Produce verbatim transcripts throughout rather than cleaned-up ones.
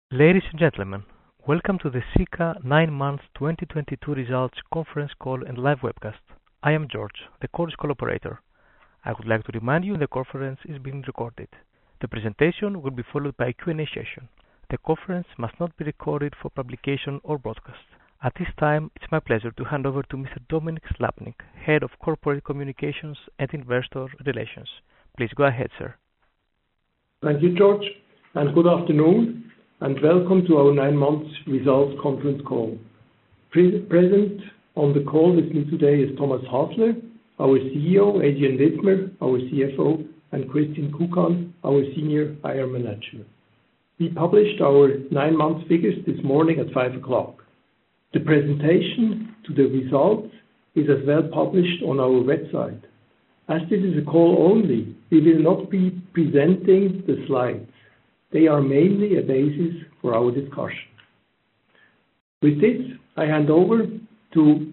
Ladies and gentlemen, welcome to the Sika nine months twenty twenty-two results conference call and live webcast. I am George, the conference call operator. I would like to remind you the conference is being recorded. The presentation will be followed by a Q and A session. The conference must not be recorded for publication or broadcast. At this time, it's my pleasure to hand over to Mister Dominik Slappnig, Head of Corporate Communications and Investor Relations. Please go ahead, sir. Thank you, George, and good afternoon, and welcome to our nine months results conference call. Pre- present on the call with me today is Thomas Hasler, our C E O, Adrian Widmer, our C F O, and Christine Kukan, our Senior I R Manager. We published our nine months figures this morning at five o'clock. The presentation to the results is as well published on our website. As this is a call only, we will not be presenting the slides. They are mainly a basis for our discussion. With this, I hand over to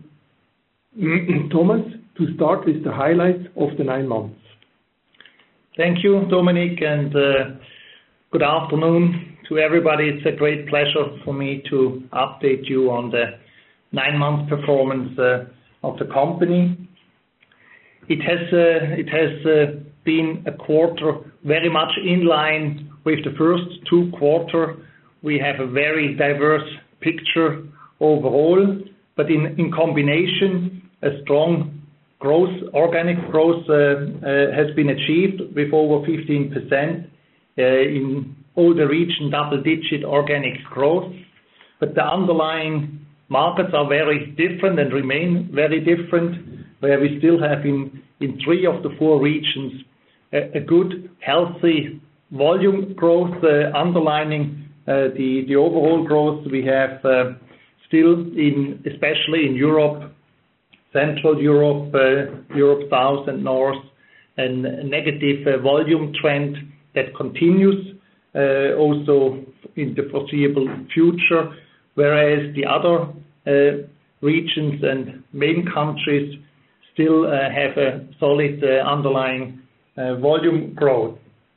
Thomas to start with the highlights of the nine months. Thank you, Dominik, and uh, good afternoon to everybody. It's a great pleasure for me to update you on the nine-month performance uh, of the company. It has uh, it has uh, been a quarter very much in line with the first two quarters. We have a very diverse picture overall, but in, in combination, a strong growth, organic growth uh, uh, has been achieved with over fifteen percent uh, in all the region, double-digit organic growth. But the underlying markets are very different and remain very different, where we still have in, in three of the four regions a, a good, healthy volume growth uh, underlining uh, the, the overall growth we have uh, still in, especially in Europe, Central Europe, uh, Europe South and North, and a negative uh, volume trend that continues uh, also in the foreseeable future, whereas the other uh, regions and main countries still uh, have a solid uh, underlying uh, volume growth.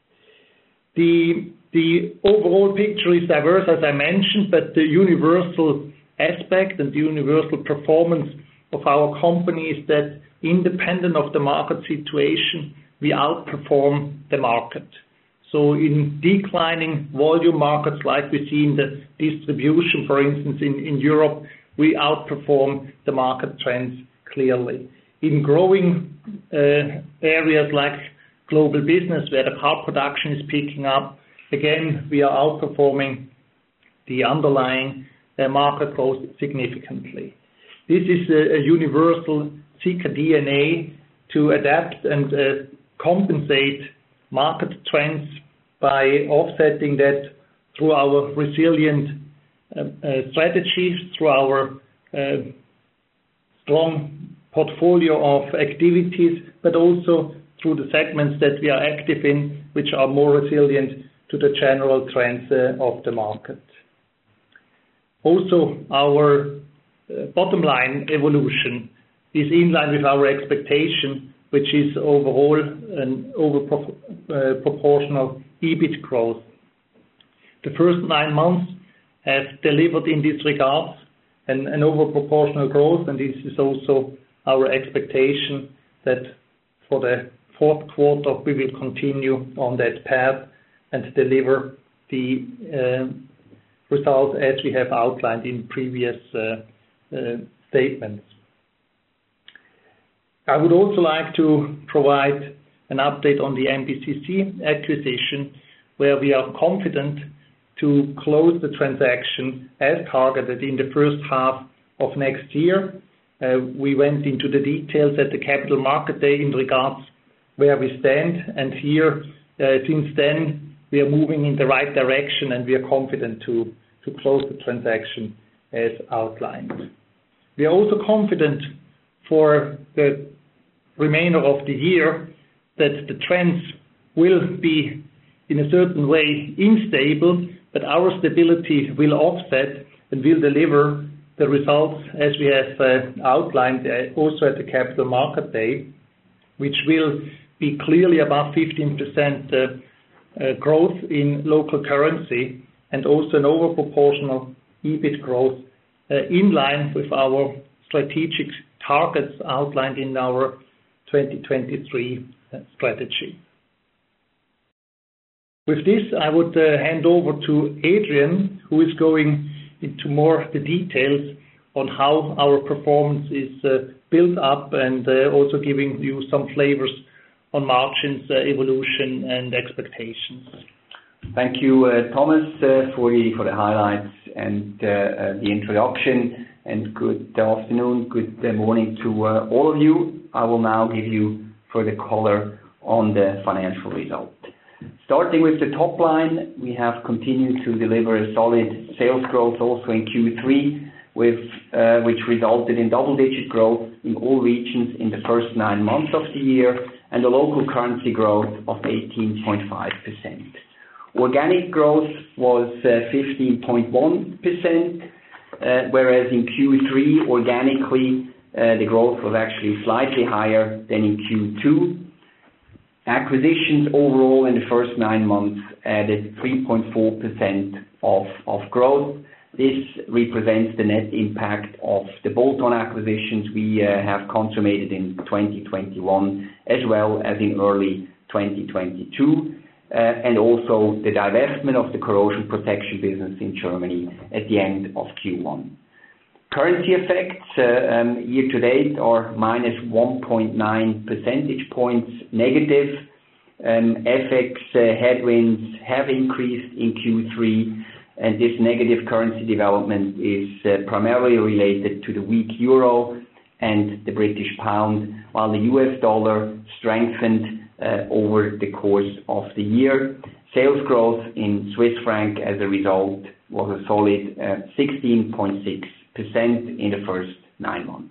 The, the overall picture is diverse, as I mentioned, but the universal aspect and the universal performance of our company is that independent of the market situation, we outperform the market. So in declining volume markets like we see in the distribution, for instance, in, in Europe, we outperform the market trends clearly. In growing uh, areas like global business, where the car production is picking up, again, we are outperforming the underlying uh, market growth significantly. This is a, a universal Sika D N A to adapt and uh, compensate market trends by offsetting that through our resilient uh, uh, strategies, through our uh, strong portfolio of activities, but also through the segments that we are active in, which are more resilient to the general trends uh, of the market. Also, our uh, bottom line evolution is in line with our expectation, which is overall an over uh, proportional EBIT growth. The first nine months have delivered in this regard an, an over proportional growth, and this is also our expectation that for the fourth quarter we will continue on that path and deliver the uh, results as we have outlined in previous uh, uh, statements. I would also like to provide an update on the M B C C acquisition, where we are confident to close the transaction as targeted in the first half of next year. Uh, we went into the details at the Capital Market Day in regards where we stand, and here, uh, since then, we are moving in the right direction, and we are confident to, to close the transaction as outlined. We are also confident for the remainder of the year that the trends will be in a certain way unstable, but our stability will offset and will deliver the results as we have uh, outlined uh, also at the Capital Market Day, which will be clearly above fifteen percent uh, uh, growth in local currency and also an overproportional E B I T growth uh, in line with our strategic targets outlined in our twenty twenty-three uh, strategy. With this, I would uh, hand over to Adrian, who is going into more of the details on how our performance is uh, built up and uh, also giving you some flavors on margins, uh, evolution and expectations. Thank you, uh, Thomas, uh, for the for the highlights and uh, uh, the introduction. And good afternoon, good uh, morning to uh, all of you. I will now give you further color on the financial result. Starting with the top line, we have continued to deliver a solid sales growth also in Q three, with uh, which resulted in double-digit growth in all regions in the first nine months of the year, and a local currency growth of eighteen point five percent. Organic growth was uh, fifteen point one percent, uh, whereas in Q three, organically, uh, the growth was actually slightly higher than in Q two. Acquisitions overall in the first nine months added three point four percent of, of growth. This represents the net impact of the bolt-on acquisitions we uh, have consummated in twenty twenty-one as well as in early twenty twenty-two, uh, and also the divestment of the corrosion protection business in Germany at the end of Q one. Currency effects uh, um, year to date are minus one point nine percentage points negative. Um, F X uh, headwinds have increased in Q three, and this negative currency development is uh, primarily related to the weak euro and the British pound, while the U S dollar strengthened uh, over the course of the year. Sales growth in Swiss franc as a result was a solid uh, sixteen point six percent in the first nine months.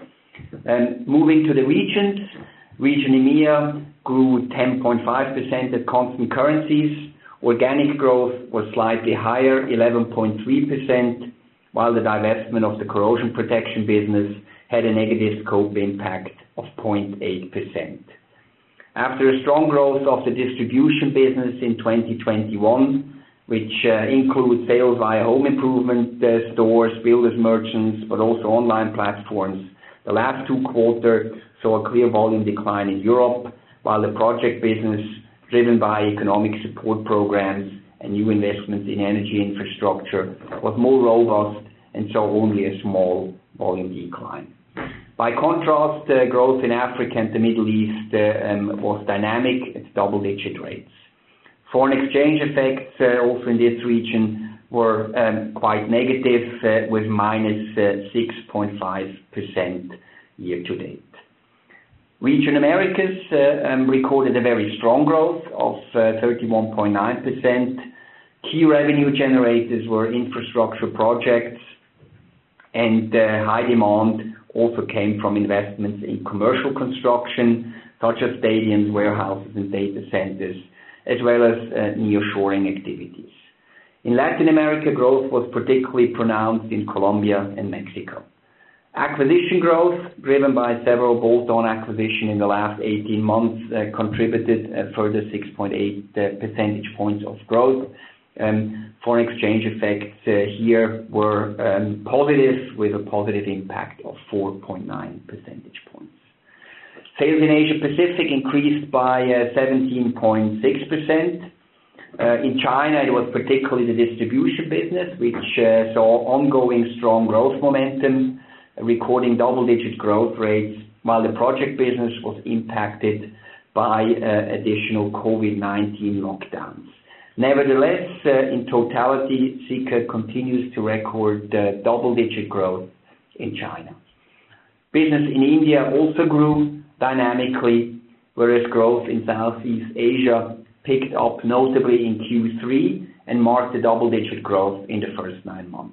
Um, moving to the regions, region E M E A grew ten point five percent at constant currencies. Organic growth was slightly higher, eleven point three percent, while the divestment of the corrosion protection business had a negative scope impact of zero point eight percent. After a strong growth of the distribution business in twenty twenty-one, which uh, includes sales via home improvement uh, stores, builders merchants, but also online platforms, the last two quarters saw a clear volume decline in Europe, while the project business, driven by economic support programs and new investments in energy infrastructure, was more robust and saw only a small volume decline. By contrast, uh, growth in Africa and the Middle East uh, um, was dynamic at double-digit rates. Foreign exchange effects uh, also in this region were um, quite negative, uh, with minus uh, six point five percent year to date. Region Americas uh, um, recorded a very strong growth of uh, thirty-one point nine percent. Key revenue generators were infrastructure projects, and uh, high demand also came from investments in commercial construction, such as stadiums, warehouses, and data centers, as well as uh, nearshoring activities. In Latin America, growth was particularly pronounced in Colombia and Mexico. Acquisition growth, driven by several bolt-on acquisitions in the last eighteen months, uh, contributed a further six point eight uh, percentage points of growth. Um, foreign exchange effects uh, here were um, positive, with a positive impact of four point nine percentage points. Sales in Asia Pacific increased by uh, seventeen point six percent. Uh, in China, it was particularly the distribution business, which uh, saw ongoing strong growth momentum, recording double-digit growth rates, while the project business was impacted by uh, additional COVID nineteen lockdowns. Nevertheless, uh, in totality, Sika continues to record uh, double-digit growth in China. Business in India also grew dynamically, whereas growth in Southeast Asia picked up notably in Q three and marked a double-digit growth in the first nine months.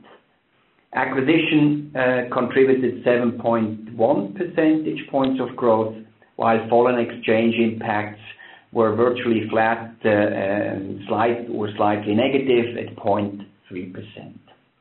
Acquisition uh, contributed seven point one percentage points of growth, while foreign exchange impacts were virtually flat, uh, and slight or slightly negative at zero point three percent.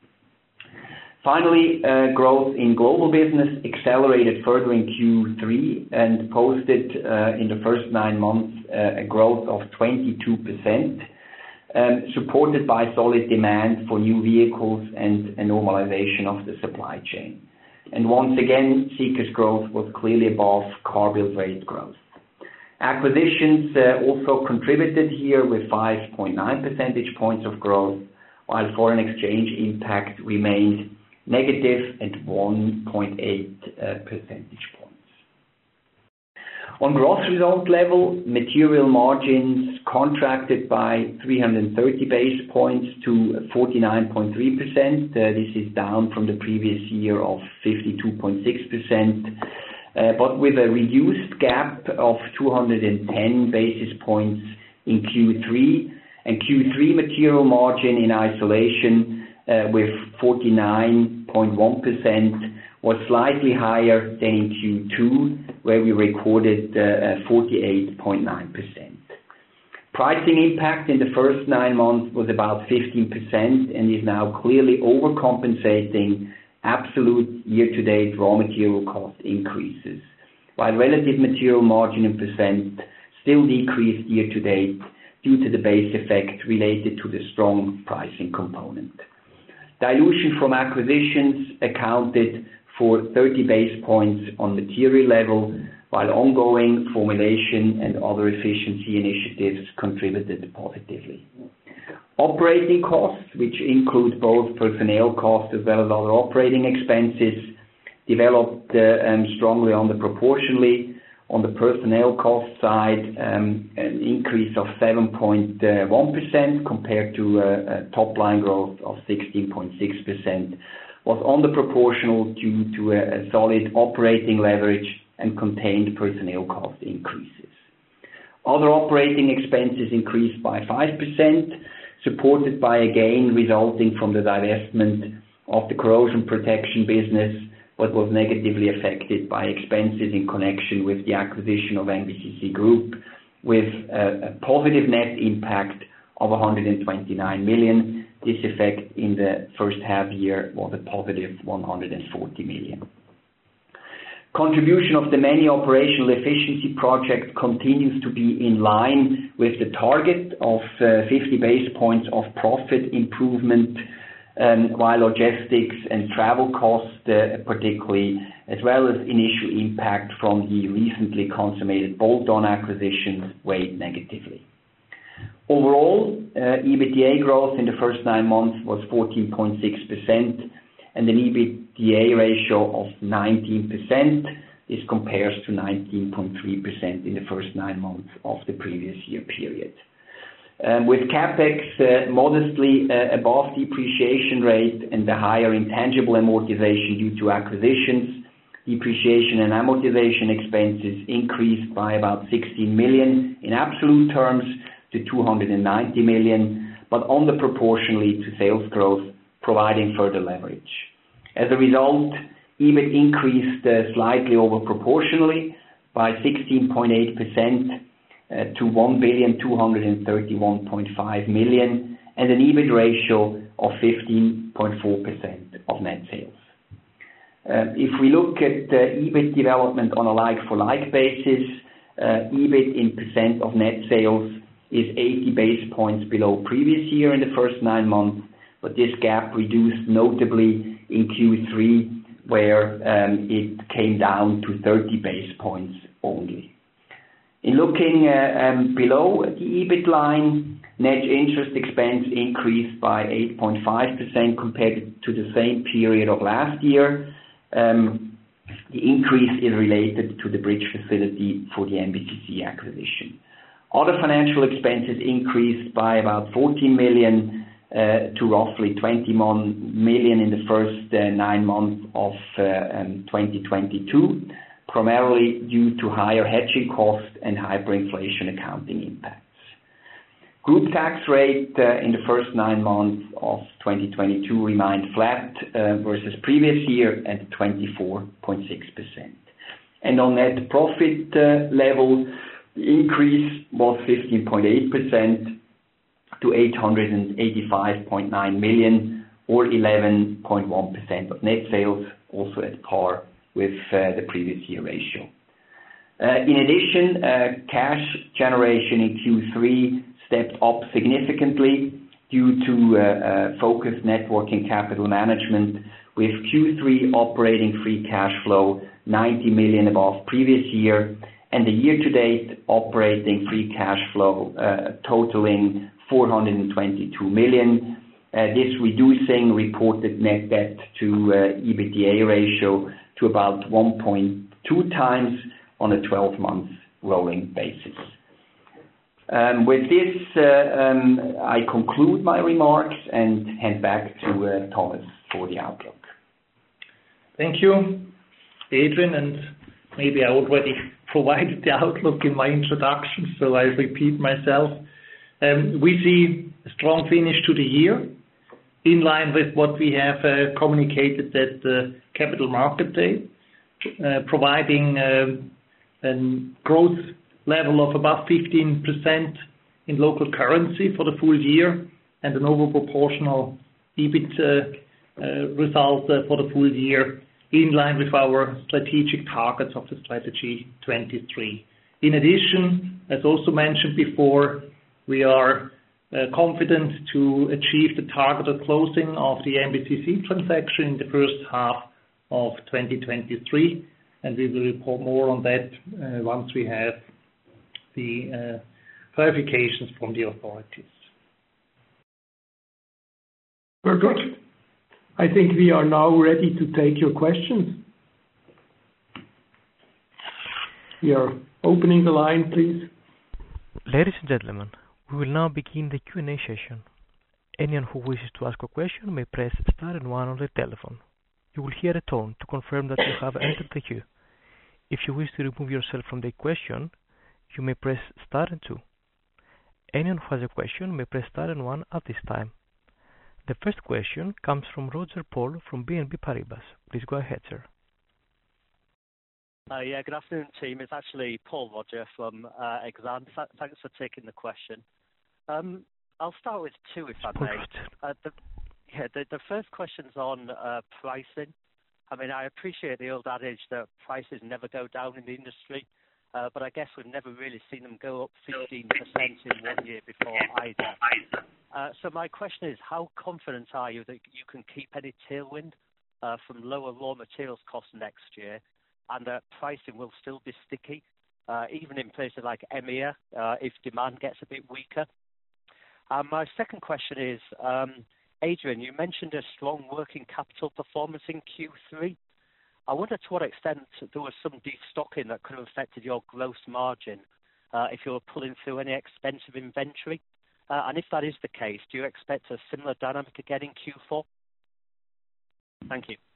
Finally, uh, growth in global business accelerated further in Q three and posted uh, in the first nine months uh, a growth of twenty-two percent. um, supported by solid demand for new vehicles and a normalization of the supply chain. And once again, Sika's growth was clearly above car build rate growth. Acquisitions uh, also contributed here with five point nine percentage points of growth, while foreign exchange impact remained negative at one point eight uh, percentage points. On gross result level, material margins contracted by three hundred thirty basis points to forty-nine point three percent. Uh, this is down from the previous year of fifty-two point six percent, uh, but with a reduced gap of two hundred ten basis points in Q three, and Q three material margin in isolation uh, with forty-nine point one percent was slightly higher than in Q two, where we recorded uh, forty-eight point nine percent. Pricing impact in the first nine months was about fifteen percent and is now clearly overcompensating absolute year-to-date raw material cost increases, while relative material margin in percent still decreased year-to-date due to the base effect related to the strong pricing component. Dilution from acquisitions accounted for thirty basis points on material level, while ongoing formulation and other efficiency initiatives contributed positively. Operating costs, which include both personnel costs as well as other operating expenses, developed uh, um, strongly underproportionally. On the personnel cost side, um, an increase of seven point one percent compared to a, a top-line growth of sixteen point six percent. was underproportional due to a, a solid operating leverage and contained personnel cost increases. Other operating expenses increased by five percent, supported by a gain resulting from the divestment of the corrosion protection business, but was negatively affected by expenses in connection with the acquisition of M B C C Group, with a, a positive net impact of one hundred twenty-nine million. This effect in the first half year was a positive one hundred forty million. Contribution of the many operational efficiency projects continues to be in line with the target of uh, fifty basis points of profit improvement, um, while logistics and travel costs, uh, particularly, as well as initial impact from the recently consummated bolt-on acquisitions, weighed negatively. Overall, uh, EBITDA growth in the first nine months was fourteen point six percent and an EBITDA ratio of nineteen percent. This compares to nineteen point three percent in the first nine months of the previous year period. Um, with CapEx uh, modestly uh, above depreciation rate and the higher intangible amortization due to acquisitions, depreciation and amortization expenses increased by about sixteen million in absolute terms to two hundred ninety million, but underproportionally to sales growth, providing further leverage. As a result, EBIT increased uh, slightly over proportionally by sixteen point eight percent uh, to one billion two hundred thirty-one point five million and an EBIT ratio of fifteen point four percent of net sales. Uh, if we look at uh, EBIT development on a like-for-like basis, uh, EBIT in percent of net sales is eighty basis points below previous year in the first nine months, but this gap reduced notably in Q three, where um, it came down to thirty basis points only. In looking uh, um, below the EBIT line, net interest expense increased by eight point five percent compared to the same period of last year. Um, the increase is related to the bridge facility for the M B C C acquisition. Other financial expenses increased by about fourteen million uh, to roughly twenty-one million in the first uh, nine months of uh, um, twenty twenty-two, primarily due to higher hedging costs and hyperinflation accounting impacts. Group tax rate uh, in the first nine months of twenty twenty-two remained flat uh, versus previous year at twenty-four point six percent. And on net profit uh, level, the increase was fifteen point eight percent to eight hundred eighty-five point nine million, or eleven point one percent of net sales, also at par with uh, the previous year ratio. Uh, in addition, uh, cash generation in Q three stepped up significantly due to uh, uh, focused net working capital management, with Q three operating free cash flow ninety million above previous year, and the year-to-date operating free cash flow uh, totaling four hundred twenty-two million. Uh, this reducing reported net debt to uh, EBITDA ratio to about one point two times on a twelve month rolling basis. Um, with this, uh, um, I conclude my remarks and hand back to uh, Thomas for the outlook. Thank you, Adrian, and maybe I already provided the outlook in my introduction, so I repeat myself. Um, we see a strong finish to the year, in line with what we have uh, communicated at the Capital Market Day, uh, providing uh, a growth level of about fifteen percent in local currency for the full year, and an overproportional E B I T uh, uh, result uh, for the full year, in line with our strategic targets of the Strategy twenty-three. In addition, as also mentioned before, we are uh, confident to achieve the targeted closing of the M B C C transaction in the first half of twenty twenty-three, and we will report more on that uh, once we have the uh, clarifications from the authorities. Very good. I think we are now ready to take your questions. We are opening the line, please. Ladies and gentlemen, we will now begin the Q and A session. Anyone who wishes to ask a question may press star and one on the telephone. You will hear a tone to confirm that you have entered the queue. If you wish to remove yourself from the question, you may press star and two. Anyone who has a question may press star and one at this time. The first question comes from Roger Paul from B N P Paribas. Please go ahead, sir. Uh, yeah, good afternoon, team. It's actually Paul Roger from uh, Exane. Th- thanks for taking the question. Um, I'll start with two, if I may. Uh, the, yeah, the, the first question's on uh, pricing. I mean, I appreciate the old adage that prices never go down in the industry, uh, but I guess we've never really seen them go up fifteen percent in one year before either. Uh, so my question is, how confident are you that you can keep any tailwind uh, from lower raw materials costs next year, and that pricing will still be sticky, uh, even in places like E M E A, uh, if demand gets a bit weaker? Uh, my second question is, um, Adrian, you mentioned a strong working capital performance in Q three. I wonder to what extent there was some destocking that could have affected your gross margin uh, if you were pulling through any expensive inventory. Uh, and if that is the case, do you expect a similar dynamic again in Q four? Thank you.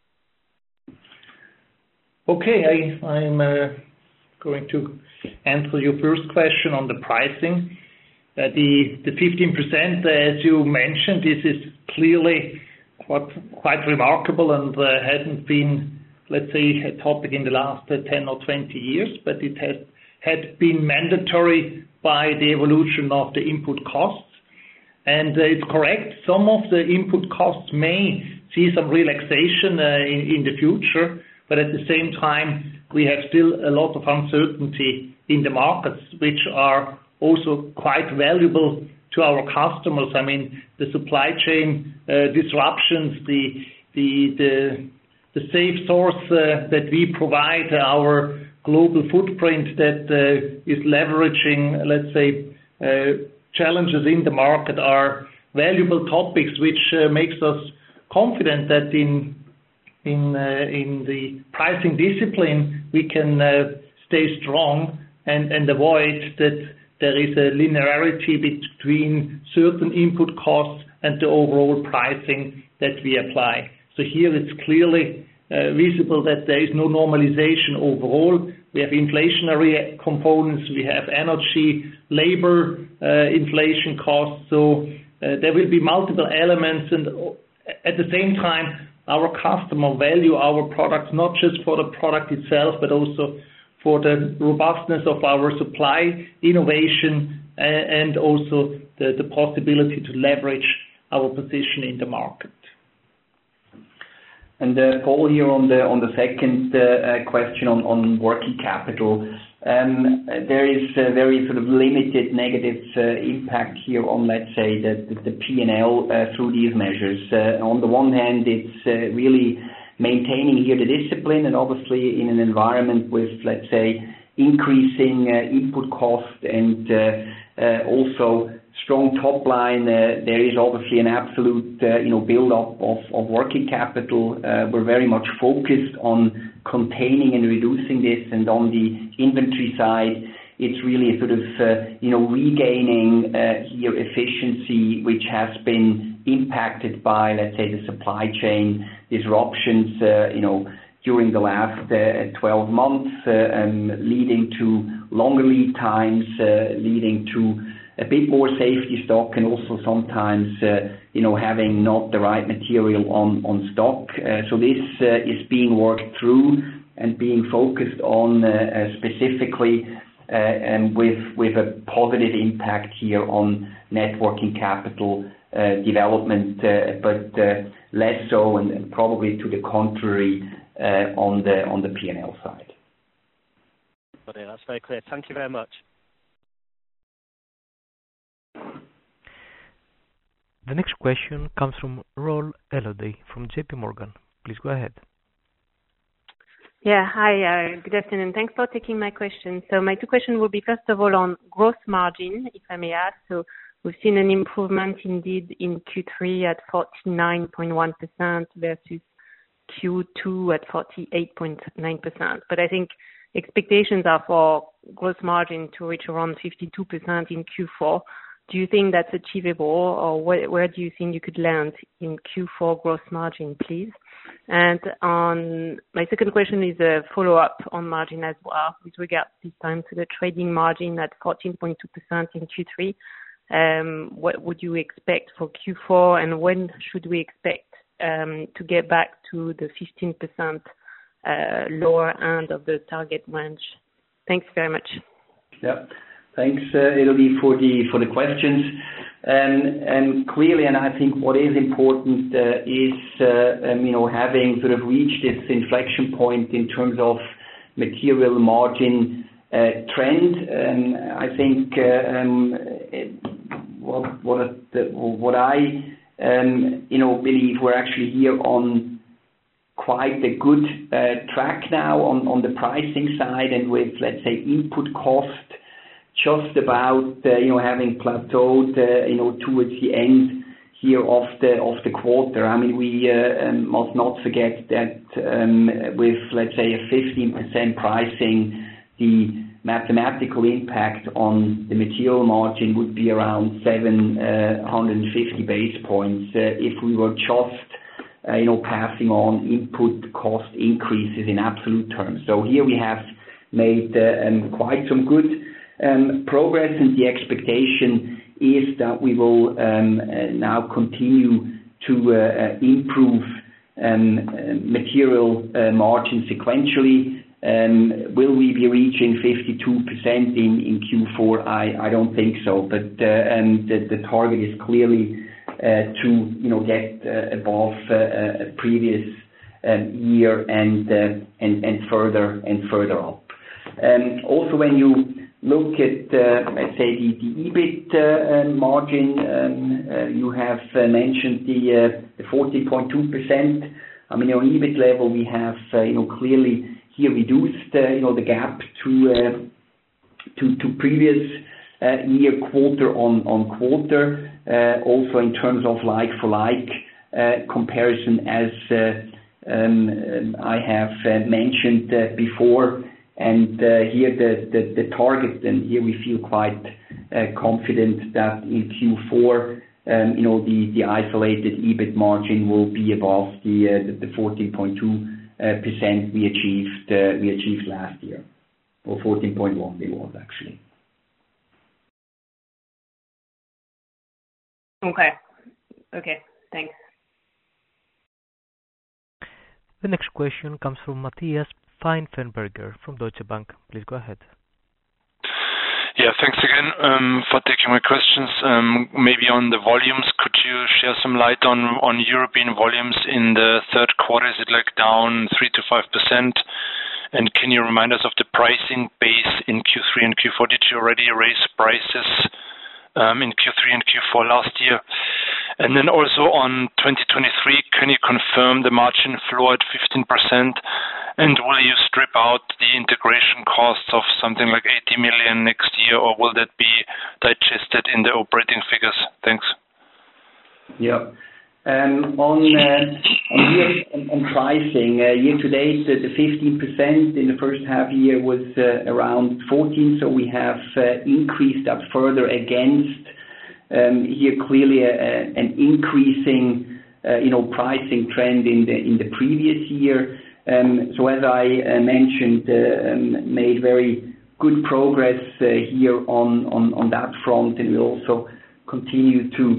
Okay, I, I'm uh, going to answer your first question on the pricing. Uh, the, the fifteen percent, uh, as you mentioned, this is clearly quite, quite remarkable and uh, hasn't been, let's say, a topic in the last uh, ten or twenty years, but it has had been mandatory by the evolution of the input costs. And uh, it's correct, some of the input costs may see some relaxation uh, in, in the future, but at the same time, we have still a lot of uncertainty in the markets, which are also quite valuable to our customers. I mean, the supply chain uh, disruptions, the, the, the, the safe source uh, that we provide, our global footprint that uh, is leveraging, let's say, uh, challenges in the market are valuable topics, which uh, makes us confident that in in uh, in the pricing discipline we can uh, stay strong and, and avoid that there is a linearity between certain input costs and the overall pricing that we apply. So here it's clearly uh, visible that there is no normalization overall. We have inflationary components, we have energy, labor, uh, inflation costs, so uh, there will be multiple elements, and at the same time our customer value our products not just for the product itself but also for the robustness of our supply, innovation, uh, and also the, the possibility to leverage our position in the market. And uh, Paul, here on the on the second uh, question on, on working capital, Um, there is a very sort of limited negative uh, impact here on, let's say, the, the, the P and L uh, through these measures. Uh, on the one hand, it's uh, really maintaining here the discipline, and obviously in an environment with, let's say, increasing uh, input cost and uh, uh, also strong top line, uh, there is obviously an absolute uh, you know, build-up of, of working capital. Uh, we're very much focused on containing and reducing this, and on the inventory side, it's really sort of uh, you know, regaining uh, here efficiency, which has been impacted by, let's say, the supply chain disruptions, uh, you know, during the last uh, twelve months, uh, um, leading to longer lead times, uh, leading to a bit more safety stock, and also sometimes, uh, you know, having not the right material on, on stock. Uh, so this uh, is being worked through and being focused on uh, uh, specifically uh, and with, with a positive impact here on net working capital uh, development, uh, but uh, less so, and, and probably to the contrary, uh, on the on the P and L side. Okay, that's very clear. Thank you very much. The next question comes from Roll Elodie from J P Morgan. Please go ahead. Yeah, hi, uh, good afternoon. Thanks for taking my question. So my two questions will be, first of all, on gross margin, if I may ask. So we've seen an improvement indeed in Q three at forty-nine point one percent versus Q two at forty-eight point nine percent. But I think expectations are for gross margin to reach around fifty-two percent in Q four. Do you think that's achievable, or where, where do you think you could land in Q four gross margin, please? And on my second question is a follow-up on margin as well, with regard this time to the trading margin at fourteen point two percent in Q three. Um, what would you expect for Q four, and when should we expect um, to get back to the fifteen percent uh, lower end of the target range? Thanks very much. Yeah. Thanks, uh, Elodie, for the for the questions. Um, and clearly, and I think what is important uh, is uh, um, you know, having sort of reached this inflection point in terms of material margin uh, trend. Um, I think uh, um, it, what what the, what I um, you know believe we're actually here on quite a good uh, track now on on the pricing side, and with, let's say, input cost just about uh, you know having plateaued uh, you know towards the end here of the of the quarter. I mean, we uh, um, must not forget that um, with, let's say, a fifteen percent pricing, the mathematical impact on the material margin would be around seven hundred fifty basis points uh, if we were just uh, you know passing on input cost increases in absolute terms. So here we have made uh, um, quite some good Um, progress, and the expectation is that we will um, uh, now continue to uh, uh, improve um, uh, material uh, margin sequentially. Um, will we be reaching fifty-two percent in, in Q four? I, I don't think so, but uh, um, the, the target is clearly uh, to you know get uh, above uh, a previous um, year and, uh, and and further and further up. Um, also, when you look at, uh, let's say, the, the EBIT uh, margin, um, uh, you have uh, mentioned the, uh, the fourteen point two percent. I mean, on EBIT level, we have, uh, you know, clearly here reduced, uh, you know, the gap to uh, to, to previous uh, year quarter on on quarter. Uh, also, in terms of like-for-like uh, comparison, as uh, um, I have uh, mentioned uh, before. And uh, here the, the, the target, and here we feel quite uh, confident that in Q four, um, you know, the, the isolated EBIT margin will be above the uh, the fourteen point two percent we achieved uh, we achieved last year, or fourteen point one it was actually. Okay. Okay. Thanks. The next question comes from Matthias Pfeifenberger from Deutsche Bank. Please go ahead. Yeah, thanks again um, for taking my questions. Um, maybe on the volumes, could you share some light on, on European volumes in the third quarter? Is it like down three to five percent? And can you remind us of the pricing base in Q three and Q four? Did you already raise prices um, in Q three and Q four last year? And then also on twenty twenty-three, can you confirm the margin floor at fifteen percent? And will you strip out the integration costs of something like eighty million next year, or will that be digested in the operating figures? Thanks. Yeah. Um, on, uh, on, year, on, on pricing, uh, year to date, uh, the fifteen percent in the first half year was uh, around fourteen, so we have uh, increased that further against um, here clearly a, a, an increasing uh, you know, pricing trend in the in the previous year. Um, so as I uh, mentioned, uh, um, made very good progress uh, here on, on, on that front, and we also continue to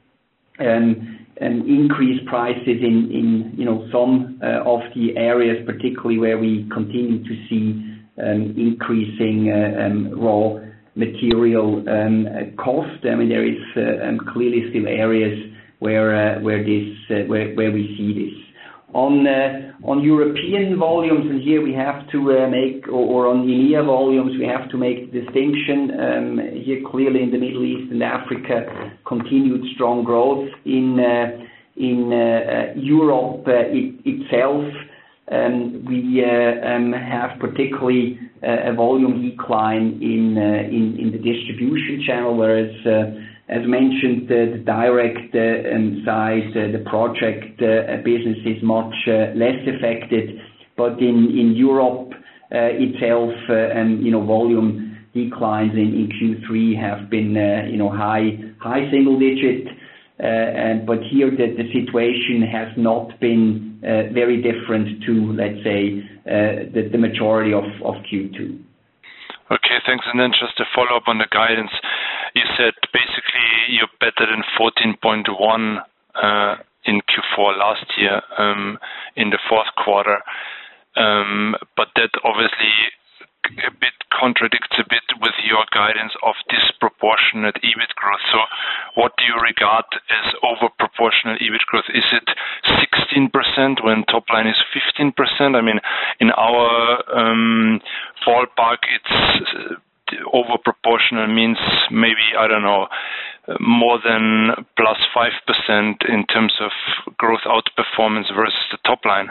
um, um, increase prices in, in you know some uh, of the areas, particularly where we continue to see um, increasing uh, um, raw material um, cost. I mean, there is uh, um, clearly still areas where uh, where this uh, where where we see this. On uh, on European volumes, and here we have to uh, make, or, or on the E M E A volumes, we have to make the distinction. Um, here clearly in the Middle East and Africa, continued strong growth. In uh, in uh, Europe uh, it, itself, um, we uh, um, have particularly uh, a volume decline in uh, in in the distribution channel, whereas uh, as mentioned, uh, the direct uh, um, side, uh, the project uh, business is much uh, less affected. But in, in Europe uh, itself, uh, and you know, volume declines in, in Q three have been uh, you know high high single digit. Uh, and but here the, the situation has not been uh, very different to, let's say, uh, the, the majority of, of Q two. Okay, thanks. And then just a follow-up on the guidance. You said basically you're better than fourteen point one uh, in Q four last year um, in the fourth quarter, um, but that obviously a bit contradicts a bit with your guidance of disproportionate E B I T growth. So what do you regard as overproportional E B I T growth? Is it sixteen percent when top line is fifteen percent? I mean, in our um, ballpark, it's uh, overproportional means maybe, I don't know, more than plus five percent in terms of growth outperformance versus the top line.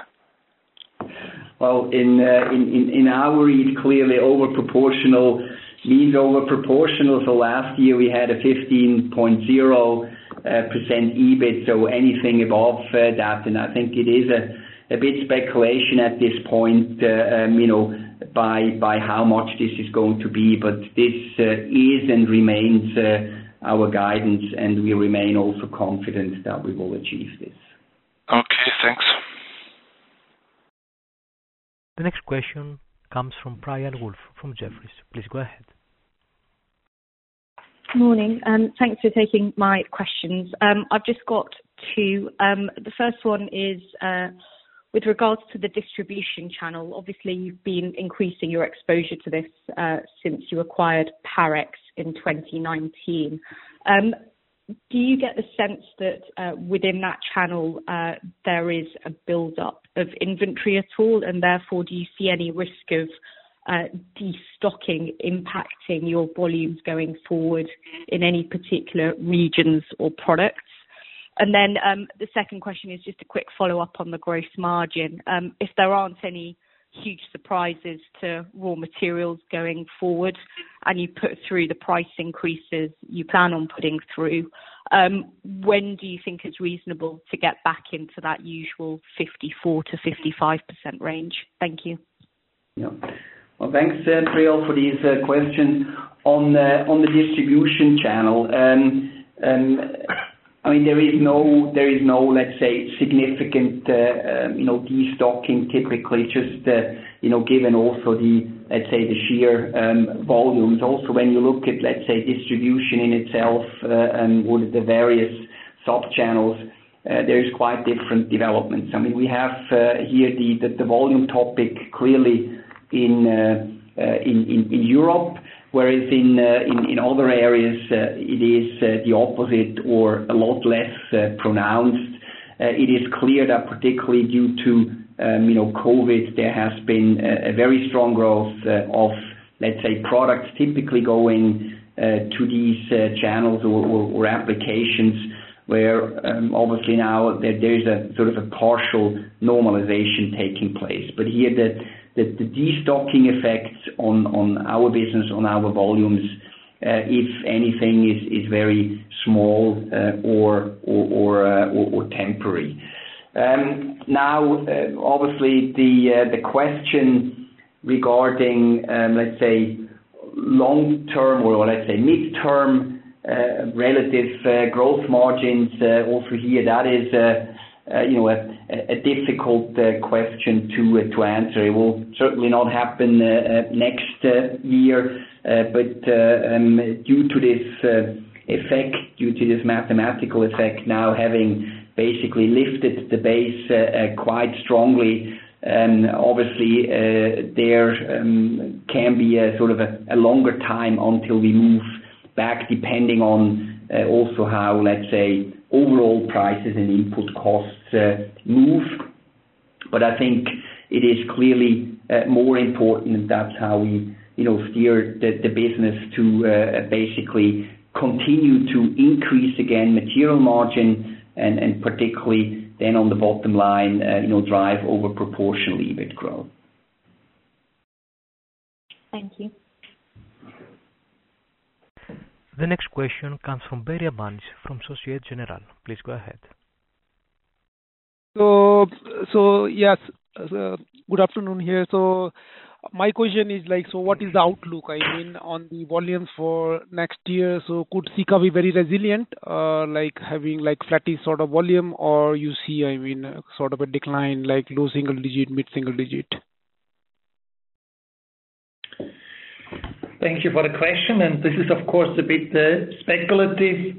Well, in, uh, in, in, in our read, clearly overproportional means overproportional. So last year we had a fifteen point zero percent E B I T, so anything above uh, that, and I think it is a, a bit speculation at this point, uh, um, you know, by by how much this is going to be, but this uh, is and remains uh, our guidance, and we remain also confident that we will achieve this. Okay, thanks. The next question comes from Brian Wolf from Jefferies. Please go ahead. Morning. Um, thanks for taking my questions. Um, I've just got two. Um, the first one is uh, with regards to the distribution channel. Obviously, you've been increasing your exposure to this uh, since you acquired Parex in twenty nineteen. Um, do you get the sense that uh, within that channel uh, there is a build-up of inventory at all, and therefore do you see any risk of uh, destocking impacting your volumes going forward in any particular regions or products? And then um, the second question is just a quick follow-up on the gross margin. Um, if there aren't any huge surprises to raw materials going forward and you put through the price increases you plan on putting through, um, when do you think it's reasonable to get back into that usual fifty-four to fifty-five percent range? Thank you. Yeah. Well, thanks, uh, Priel, for these uh, questions. On, uh, on the distribution channel, um, um, I mean, there is no, there is no, let's say, significant, uh, um, you know, destocking typically, just, uh, you know, given also the, let's say, the sheer um, volumes. Also, when you look at, let's say, distribution in itself uh, and or the various sub-channels, uh, there is quite different developments. I mean, we have uh, here the, the, the volume topic clearly in, uh, uh, in, in, in Europe. Whereas in, uh, in in other areas uh, it is uh, the opposite or a lot less uh, pronounced. Uh, it is clear that particularly due to um, you know, COVID, there has been a, a very strong growth uh, of, let's say, products typically going uh, to these uh, channels or, or, or applications where um, obviously now there, there's a sort of a partial normalization taking place. But here the, the, the destocking effects on, on our business, on our volumes, uh, if anything, is, is very small uh, or, or, or, uh, or, or temporary. Um, now, uh, obviously, the uh, the question regarding, um, let's say, long-term or let's say mid-term uh, relative uh, growth margins, uh, also here, that is, uh, uh, you know, a, a difficult uh, question to uh, to answer. It will certainly not happen uh, uh, next uh, year, uh, but uh, um, due to this uh, effect, due to this mathematical effect, now having basically lifted the base uh, uh, quite strongly. Um, obviously, uh, there um, can be a sort of a, a longer time until we move back, depending on uh, also how, let's say, overall prices and input costs uh, move. But I think it is clearly uh, more important, and that's how we, you know, steer the, the business to uh, basically continue to increase again material margin. And, and particularly then on the bottom line, uh, you know, drive over proportional EBIT growth. Thank you. The next question comes from Beria Banis from Societe Generale. Please go ahead. So, so yes, uh, good afternoon here. So, my question is like, so what is the outlook, I mean, on the volumes for next year? So could Sika be very resilient, uh, like having like flattish sort of volume, or you see, I mean, sort of a decline, like low single digit, mid single digit? Thank you for the question, and this is of course a bit uh, speculative.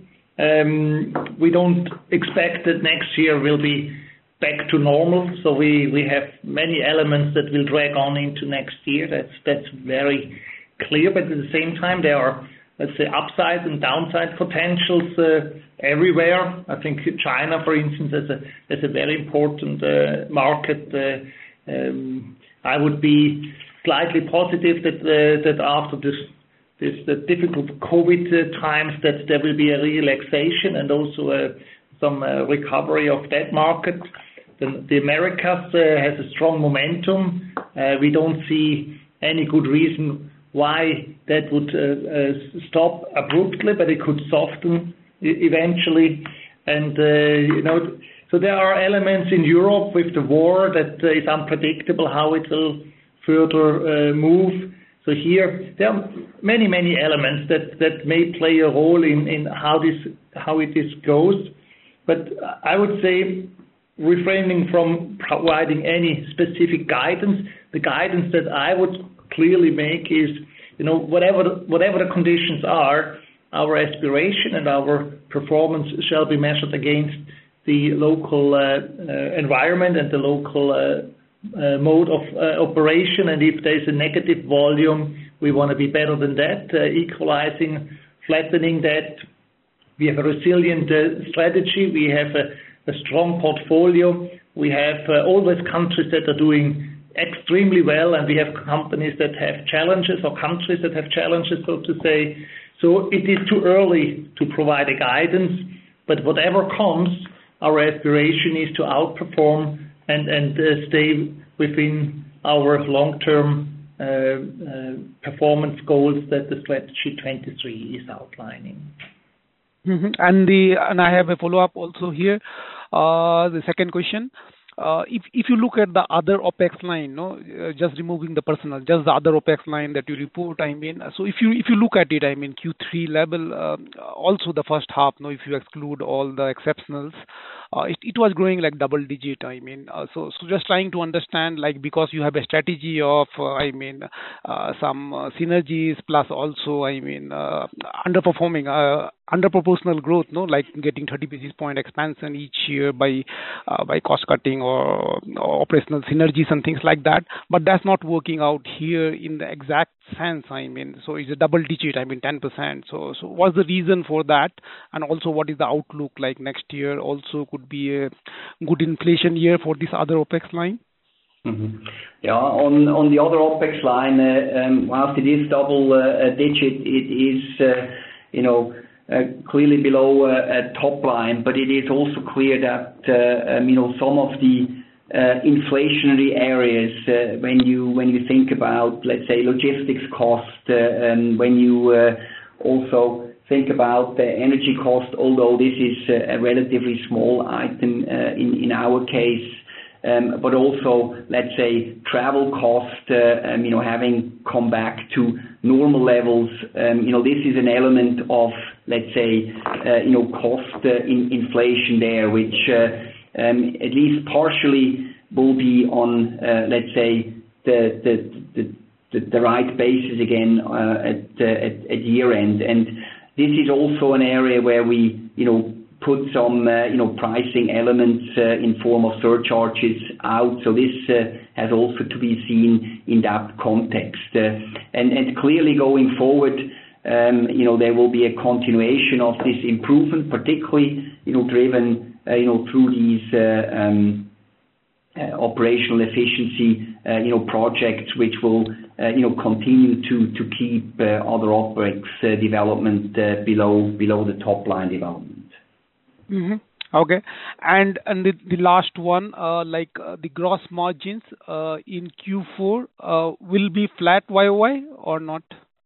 Um, we don't expect that next year will be back to normal, so we, we have many elements that will drag on into next year. That's that's very clear, but at the same time there are, let's say, upside and downside potentials uh, everywhere. I think China, for instance, is a, is a very important uh, market. Uh, um, I would be slightly positive that uh, that after this this the difficult COVID uh, times that there will be a relaxation and also uh, some uh, recovery of that market. The, the Americas uh, has a strong momentum. Uh, we don't see any good reason why that would uh, uh, stop abruptly, but it could soften eventually. And uh, you know, so there are elements in Europe with the war that uh, is unpredictable how it will further uh, move. So here there are many many elements that, that may play a role in, in how this how it is goes. But I would say, refraining from providing any specific guidance, the guidance that I would clearly make is, you know, whatever the, whatever the conditions are, our aspiration and our performance shall be measured against the local uh, uh, environment and the local uh, uh, mode of uh, operation. And if there is a negative volume, we want to be better than that, uh, equalizing, flattening that. We have a resilient uh, strategy. We have a a strong portfolio. We have uh, always countries that are doing extremely well, and we have companies that have challenges, or countries that have challenges, so to say. So it is too early to provide a guidance, but whatever comes, our aspiration is to outperform and, and uh, stay within our long-term uh, uh, performance goals that the Strategy twenty-three is outlining. Mm-hmm. And the and I have a follow-up also here. Uh, the second question, uh, if if you look at the other OPEX line, no, uh, just removing the personal, just the other OPEX line that you report, I mean, so if you if you look at it, I mean, Q three level, um, also the first half, no, if you exclude all the exceptionals, uh, it, it was growing like double digit, I mean, uh, so so just trying to understand, like, because you have a strategy of, uh, I mean, uh, some uh, synergies plus also, I mean, uh, underperforming, uh, under proportional growth, no, like getting thirty basis point expansion each year by uh, by cost cutting or, or operational synergies and things like that. But that's not working out here in the exact sense. I mean, so it's a double digit. I mean, ten percent. So so what's the reason for that? And also, what is the outlook like next year? Also, could be a good inflation year for this other OPEX line. Mm-hmm. Yeah, on on the other OpEx line, uh, um, whilst it is double uh, digit, it is uh, you know uh, clearly below uh, top line, but it is also clear that uh, um, you know some of the uh, inflationary areas uh, when you when you think about, let's say, logistics cost, uh, and when you uh, also think about the energy cost, although this is a relatively small item uh, in in our case. Um, but also, let's say, travel cost, uh, um, you know, having come back to normal levels, um, you know, this is an element of, let's say, uh, you know, cost uh, in inflation there, which uh, um, at least partially will be on, uh, let's say, the the the, the, the right basis again uh, at, uh, at at year end, and this is also an area where we, you know, put some, uh, you know, pricing elements uh, in form of surcharges out. So this uh, has also to be seen in that context. Uh, and, and clearly going forward, um, you know, there will be a continuation of this improvement, particularly, you know, driven, uh, you know, through these uh, um, uh, operational efficiency, uh, you know, projects, which will, uh, you know, continue to to keep uh, other OpEx uh, development uh, below below the top line development. Mm-hmm. Okay. And and the, the last one, uh, like uh, the gross margins uh, in Q four uh, will be flat Y O Y or not?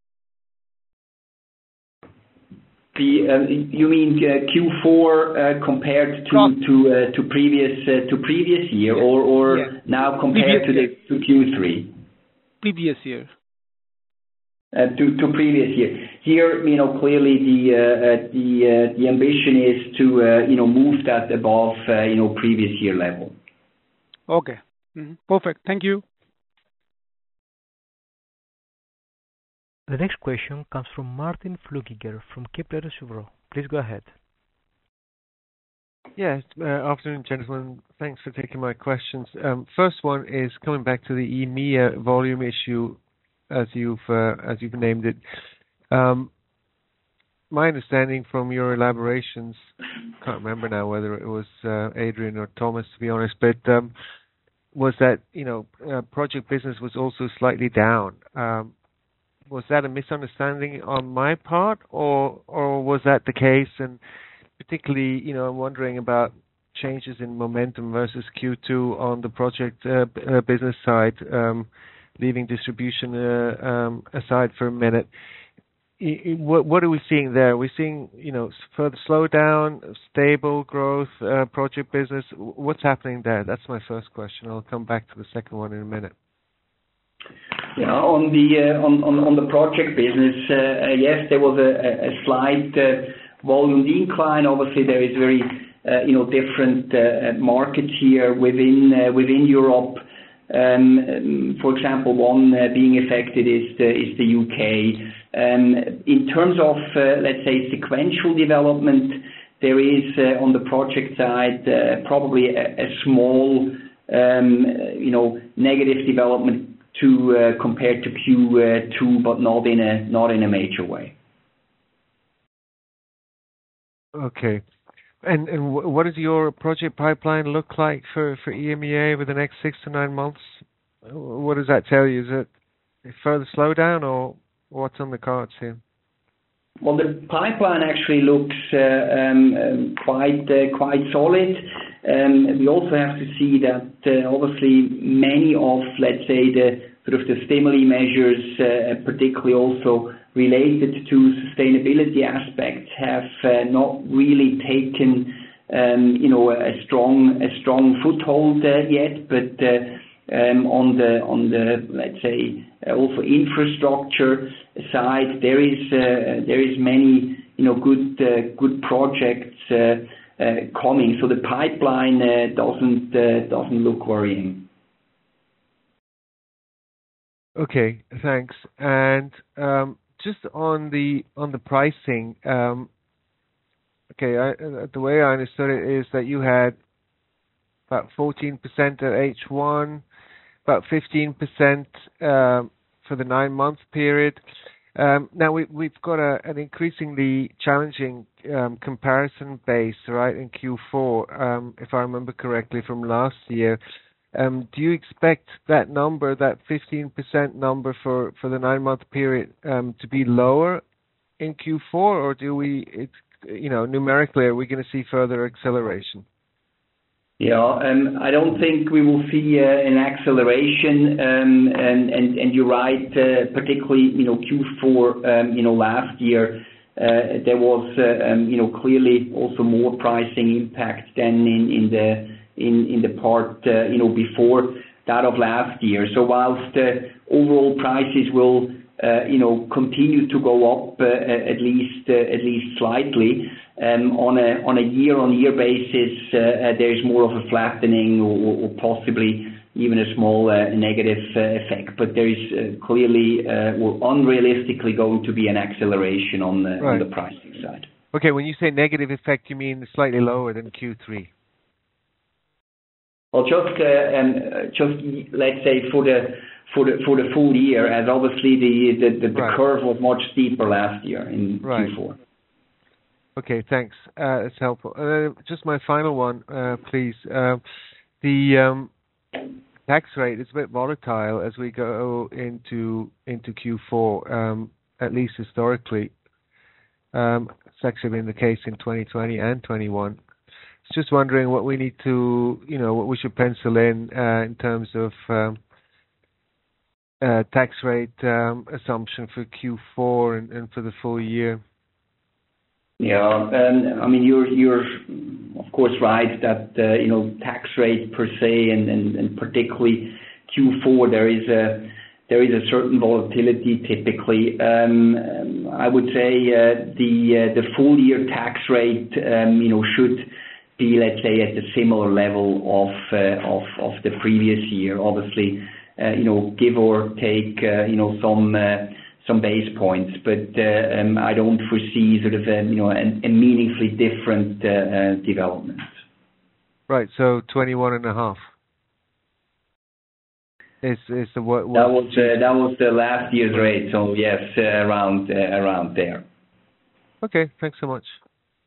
The uh, you mean uh, Q four uh, compared to Gross. to uh, to previous uh, to previous year, or or Yeah. now compared Previous to the to Q three? Previous year. Uh, to, to previous year. Here, you know, clearly the uh, uh, the uh, the ambition is to uh, you know move that above uh, you know previous year level. Okay. Mm-hmm. Perfect. Thank you. The next question comes from Martin Flueckiger from Kepler Cheuvreux. Please go ahead. Yes, uh, afternoon, gentlemen. Thanks for taking my questions. Um, first one is coming back to the E M E A volume issue, as you've uh, as you've named it. Um, my understanding from your elaborations, can't remember now whether it was uh, Adrian or Thomas, to be honest, but um, was that you know uh, project business was also slightly down. Um, was that a misunderstanding on my part, or or was that the case? And particularly, you know, I'm wondering about changes in momentum versus Q two on the project uh, b- uh, business side. Um, leaving distribution uh, um, aside for a minute, I, I, what, what are we seeing there? Are we seeing, you know, further slowdown, stable growth, uh, project business? What's happening there? That's my first question. I'll come back to the second one in a minute. Yeah, on the uh, on, on on the project business, uh, uh, yes, there was a, a slight uh, volume decline. Obviously, there is very uh, you know different uh, markets here within uh, within Europe. Um, for example, one uh, being affected is the, is the U K. Um, in terms of, uh, let's say, sequential development, there is uh, on the project side uh, probably a, a small, um, you know, negative development to uh, compared to Q two, but not in a not in a major way. Okay. And and what does your project pipeline look like for, for E M E A over the next six to nine months? What does that tell you? Is it a further slowdown, or what's on the cards here? Well, the pipeline actually looks uh, um, um, quite uh, quite solid. Um, we also have to see that uh, obviously many of, let's say, the sort of the stimuli measures, uh, particularly also related to sustainability aspects, have uh, not really taken, um, you know, a strong a strong foothold uh, yet. But uh, um, on the on the let's say uh, also infrastructure side, there is uh, there is many you know good uh, good projects uh, uh, coming. So the pipeline uh, doesn't uh, doesn't look worrying. Okay, thanks. And um, just on the on the pricing, um, okay, I, uh, the way I understood it is that you had about fourteen percent at H one, about fifteen percent um, for the nine-month period. Um, now we, we've got a, an increasingly challenging um, comparison base, right, in Q four, um, if I remember correctly from last year. Um, do you expect that number, that fifteen percent number for, for the nine-month period, um, to be lower in Q four, or do we, it's, you know, numerically, are we going to see further acceleration? Yeah, um, I don't think we will see uh, an acceleration, um, and, and, and you're right, uh, particularly, you know, Q four, um, you know, last year, uh, there was, uh, um, you know, clearly also more pricing impact than in, in the in, in the part, uh, you know, before that of last year. So whilst uh, overall prices will, uh, you know, continue to go up, uh, at least, uh, at least slightly, Um, on a on a year-on-year basis, uh, uh, there is more of a flattening or, or possibly even a small uh, negative uh, effect. But there is uh, clearly uh, or unrealistically going to be an acceleration on the, right. on the pricing side. Okay, when you say negative effect, you mean slightly lower than Q three? Well, just uh, um, just let's say for the for the for the full year, as obviously the the, the, the right. curve was much steeper last year in right. Q four. Okay, thanks. Uh, that's helpful. Uh, just my final one, uh, please. Uh, the um, tax rate is a bit volatile as we go into into Q four, um, at least historically. Um, it's actually been the case in twenty twenty and twenty-one. Just wondering what we need to, you know, what we should pencil in uh, in terms of um, uh, tax rate um, assumption for Q four and, and for the full year. Yeah, um, I mean, you're you're of course right that uh, you know tax rate per se, and, and, and particularly Q four, there is a there is a certain volatility typically. Um, I would say uh, the uh, the full year tax rate um, you know should be, let's say, at the similar level of uh, of of the previous year. Obviously, uh, you know, give or take uh, you know some. Uh, some base points, but uh, um, I don't foresee sort of a, you know, a, a meaningfully different uh, uh, development. Right, so twenty-one and a half is is the what? That was uh, that was the last year's rate, so yes, uh, around uh, around there. Okay, thanks so much.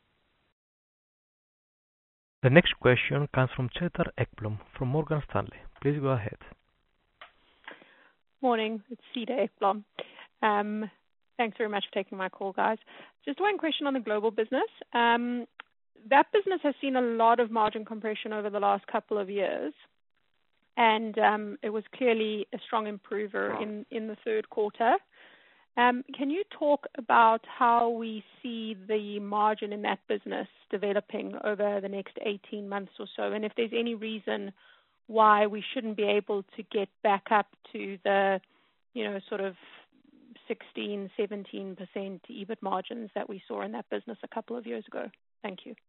The next question comes from Cedar Ekblom from Morgan Stanley. Please go ahead. Morning, it's Cedar Ekblom. Um, thanks very much for taking my call, guys. Just one question on the global business. Um, that business has seen a lot of margin compression over the last couple of years, and um, it was clearly a strong improver in, in the third quarter. Um, can you talk about how we see the margin in that business developing over the next eighteen months or so, and if there's any reason why we shouldn't be able to get back up to the, you know, sort of sixteen, seventeen percent EBIT margins that we saw in that business a couple of years ago? Thank you.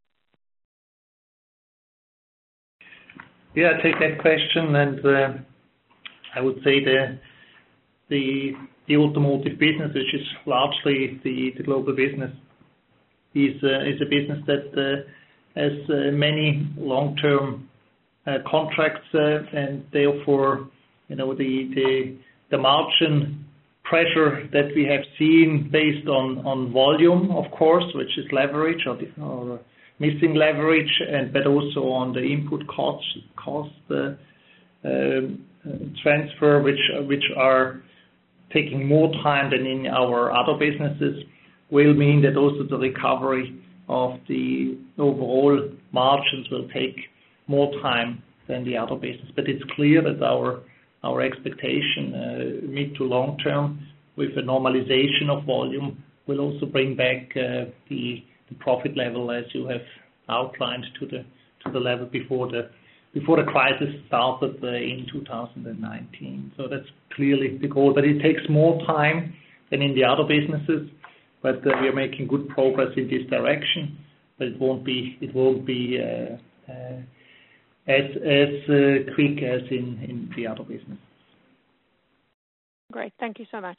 Yeah, I take that question, and uh, I would say the the the automotive business, which is largely the, the global business, is uh, is a business that uh, has uh, many long-term uh, contracts, uh, and therefore, you know, the the the margin pressure that we have seen based on, on volume, of course, which is leverage or, or missing leverage, and but also on the input cost cost uh, uh, transfer, which which are taking more time than in our other businesses, will mean that also the recovery of the overall margins will take more time than the other business. But it's clear that our Our expectation uh, mid to long term with a normalization of volume will also bring back uh, the, the profit level, as you have outlined, to the to the level before the before the crisis started uh, in two thousand nineteen. So that's clearly the goal, but it takes more time than in the other businesses. But uh, we are making good progress in this direction. But it won't be it won't be uh, uh, as as uh, quick as in, in the other business. Great, thank you so much.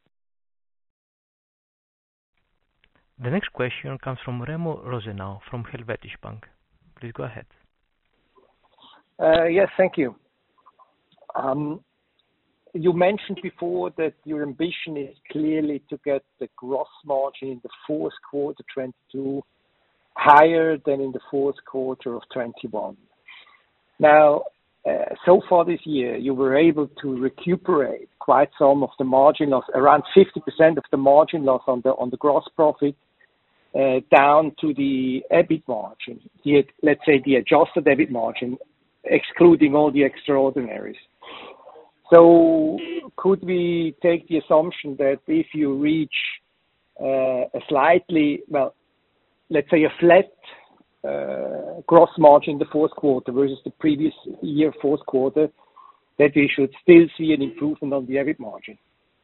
The next question comes from Remo Rosenau from Helvetische Bank. Please go ahead. Uh, yes, thank you. Um, you mentioned before that your ambition is clearly to get the gross margin in the fourth quarter twenty-two higher than in the fourth quarter of twenty-one. Now, uh, so far this year, you were able to recuperate quite some of the margin loss, around fifty percent of the margin loss on the on the gross profit, uh, down to the EBIT margin, the, let's say the adjusted EBIT margin, excluding all the extraordinaries. So could we take the assumption that if you reach uh, a slightly, well, let's say a flat uh, gross margin in the fourth quarter versus the previous year fourth quarter, that we should still see an improvement on the EBIT margin?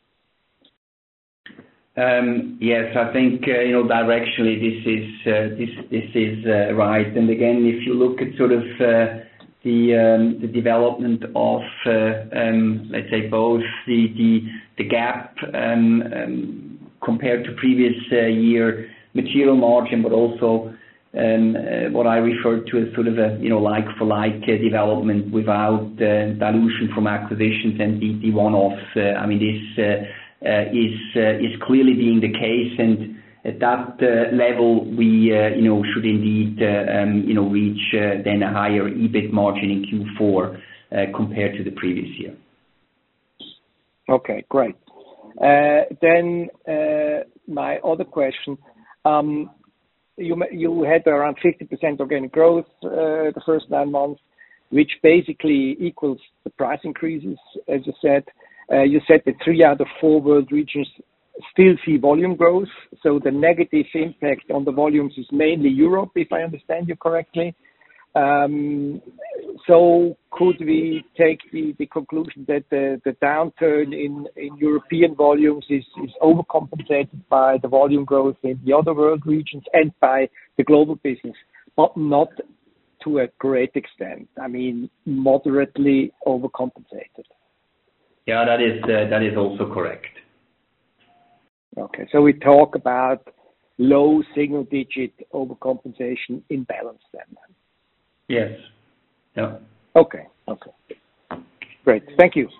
Um, yes, I think uh, you know directionally this is uh, this this is uh, right. And again, if you look at sort of uh, the um, the development of uh, um, let's say both the the the gap um, um, compared to previous uh, year material margin, but also um, uh, what I referred to as sort of a you know like for like uh, development without uh, dilution from acquisitions and the, the one-offs. Uh, I mean this. Uh, Uh, is uh, is clearly being the case, and at that uh, level we uh, you know should indeed uh, um, you know reach uh, then a higher EBIT margin in Q four uh, compared to the previous year. Okay, great. Uh, then uh, my other question, um, you you had around fifty percent organic growth uh, the first nine months, which basically equals the price increases, as you said. Uh, you said that three out of four world regions still see volume growth, so the negative impact on the volumes is mainly Europe, if I understand you correctly. Um, so could we take the, the conclusion that the, the downturn in, in European volumes is, is overcompensated by the volume growth in the other world regions and by the global business, but not to a great extent? I mean, moderately overcompensated. Yeah, that is uh, that is also correct. Okay, so we talk about low single-digit overcompensation imbalance then. Yes. Yeah. Okay. Okay. Great. Thank you.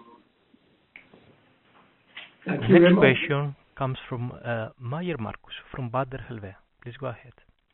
Thank The you very next much. question comes from uh, Meyer Marcus from Baader Helvea. Please go ahead.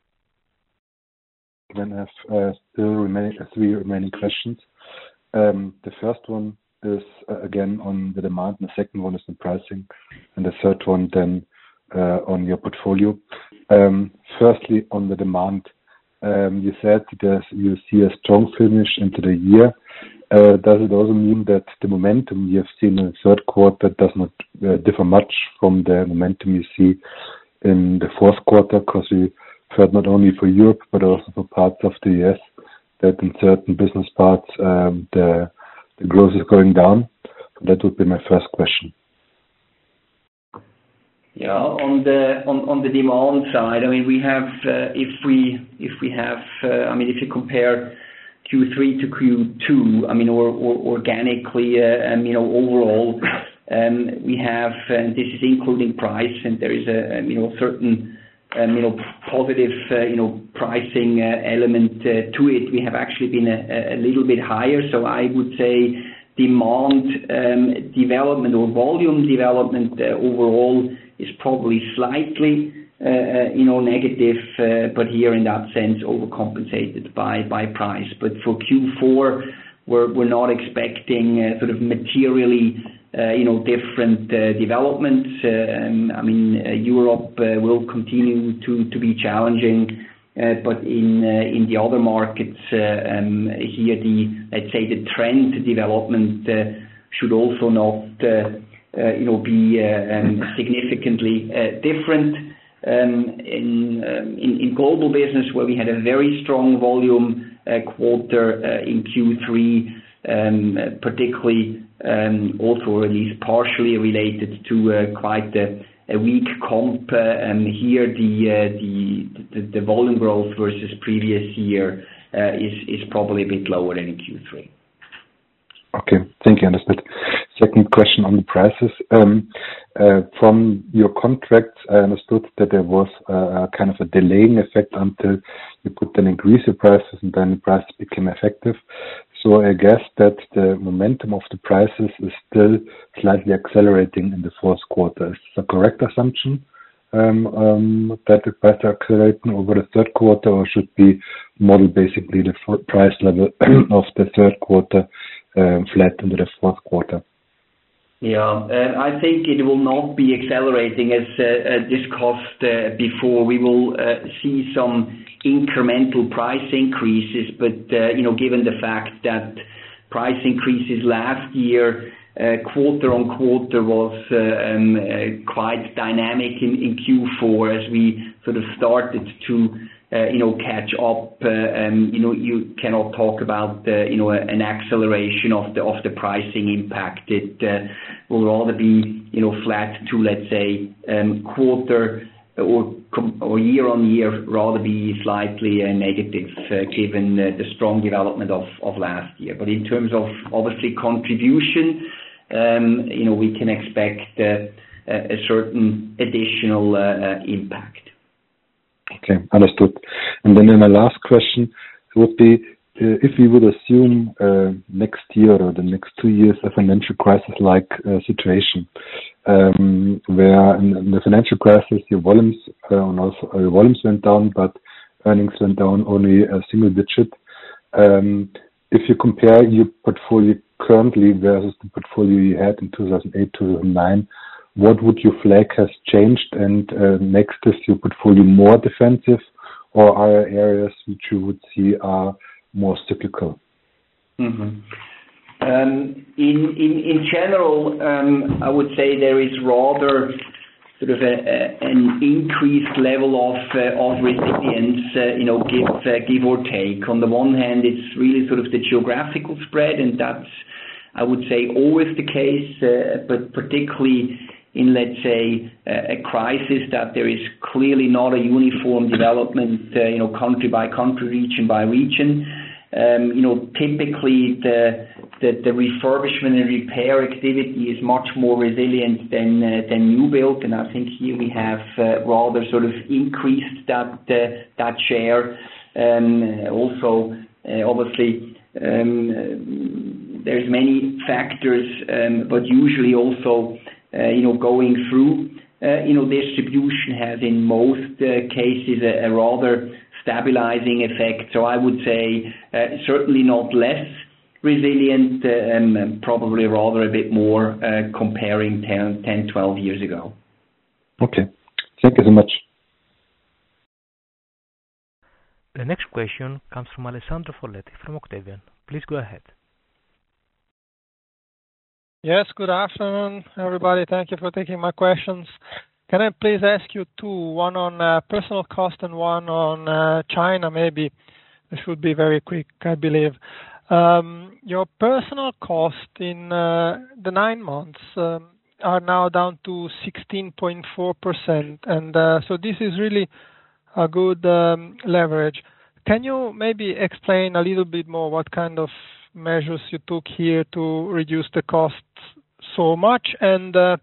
Then I have uh, still remaining, uh, three remaining questions. Um, the first one is uh, again on the demand, and the second one is the pricing, and the third one then uh, on your portfolio. Um, firstly, on the demand, um, you said that you see a strong finish into the year. Uh, does it also mean that the momentum you have seen in the third quarter does not uh, differ much from the momentum you see in the fourth quarter? Because we heard not only for Europe but also for parts of the U S that in certain business parts um, the the growth is going down. So that would be my first question. Yeah, on the on, on the demand side, I mean, we have uh, if we if we have uh, I mean, if you compare Q three to Q two, I mean, or, or organically, uh, um, you know, overall, um, we have, and this is including price, and there is a um, you know certain um, you know positive uh, you know pricing uh, element uh, to it. We have actually been a, a little bit higher, so I would say demand um, development or volume development uh, overall is probably slightly uh, uh, you know negative, uh, but here in that sense overcompensated by by price. But for Q four, we're we're not expecting uh, sort of materially Uh, you know, different uh, developments. Uh, um, I mean, uh, Europe uh, will continue to, to be challenging, uh, but in uh, in the other markets uh, um, here, the let's say the trend development uh, should also not uh, uh, you know be uh, um, significantly uh, different. Um, in, um, in in global business, where we had a very strong volume uh, quarter uh, in Q three, um, particularly. Um, also at least partially related to uh, quite a, a weak comp. Uh, um, here the, uh, the, the the volume growth versus previous year uh, is is probably a bit lower than in Q three. Okay, thank you. Understood. Second question on the prices. Um, uh, from your contracts, I understood that there was a, a kind of a delaying effect until you could then increase the prices and then the prices became effective. So I guess that the momentum of the prices is still slightly accelerating in the fourth quarter. Is this a correct assumption? um, um, that the prices are accelerating over the third quarter, or should we model basically the price level of the third quarter um, flat into the fourth quarter? Yeah, uh, I think it will not be accelerating as uh, discussed uh, before. We will uh, see some incremental price increases, but uh, you know, given the fact that price increases last year uh, quarter on quarter was uh, um, uh, quite dynamic in, in Q four as we sort of started to uh, you know catch up. Uh, um, you know, you cannot talk about uh, you know an acceleration of the of the pricing impact. It uh, will rather be you know flat to, let's say, um, quarter or or year on year, rather be slightly uh, negative uh, given uh, the strong development of, of last year. But in terms of obviously contribution, um, you know, we can expect uh, a certain additional uh, uh, impact. Okay, understood. And then in my last question would be, uh, if we would assume uh, next year or the next two years a financial crisis-like uh, situation, um, where in, in the financial crisis your volumes uh, and also uh, your volumes went down, but earnings went down only a single digit. Um, if you compare your portfolio currently versus the portfolio you had in two thousand eight, two thousand nine, what would you flag has changed and uh, makes this your portfolio more defensive, or are there areas which you would see are more cyclical? Mm-hmm. Um, in, in, in general, um, I would say there is rather sort of a, a, an increased level of uh, of resilience, uh, you know, give uh, give or take. On the one hand, it's really sort of the geographical spread, and that's, I would say, always the case, uh, but particularly in, let's say, uh, a crisis, that there is clearly not a uniform development, uh, you know, country by country, region by region. Um, you know, typically the, the the refurbishment and repair activity is much more resilient than uh, than new build, and I think here we have uh, rather sort of increased that uh, that share. Um, also, uh, obviously, um, there's many factors, um, but usually also, uh, you know, going through, uh, you know, distribution has in most uh, cases a, a rather stabilizing effect. So I would say uh, certainly not less resilient, uh, um, probably rather a bit more uh, comparing ten, twelve years ago. Okay. Thank you so much. The next question comes from Alessandro Folletti from Octavian. Please go ahead. Yes, good afternoon, everybody. Thank you for taking my questions. Can I please ask you two, one on uh, personal cost and one on uh, China, maybe? This should be very quick, I believe. Um, your personal cost in uh, the nine months um, are now down to sixteen point four percent, and uh, so this is really a good um, leverage. Can you maybe explain a little bit more what kind of measures you took here to reduce the costs so much, and uh,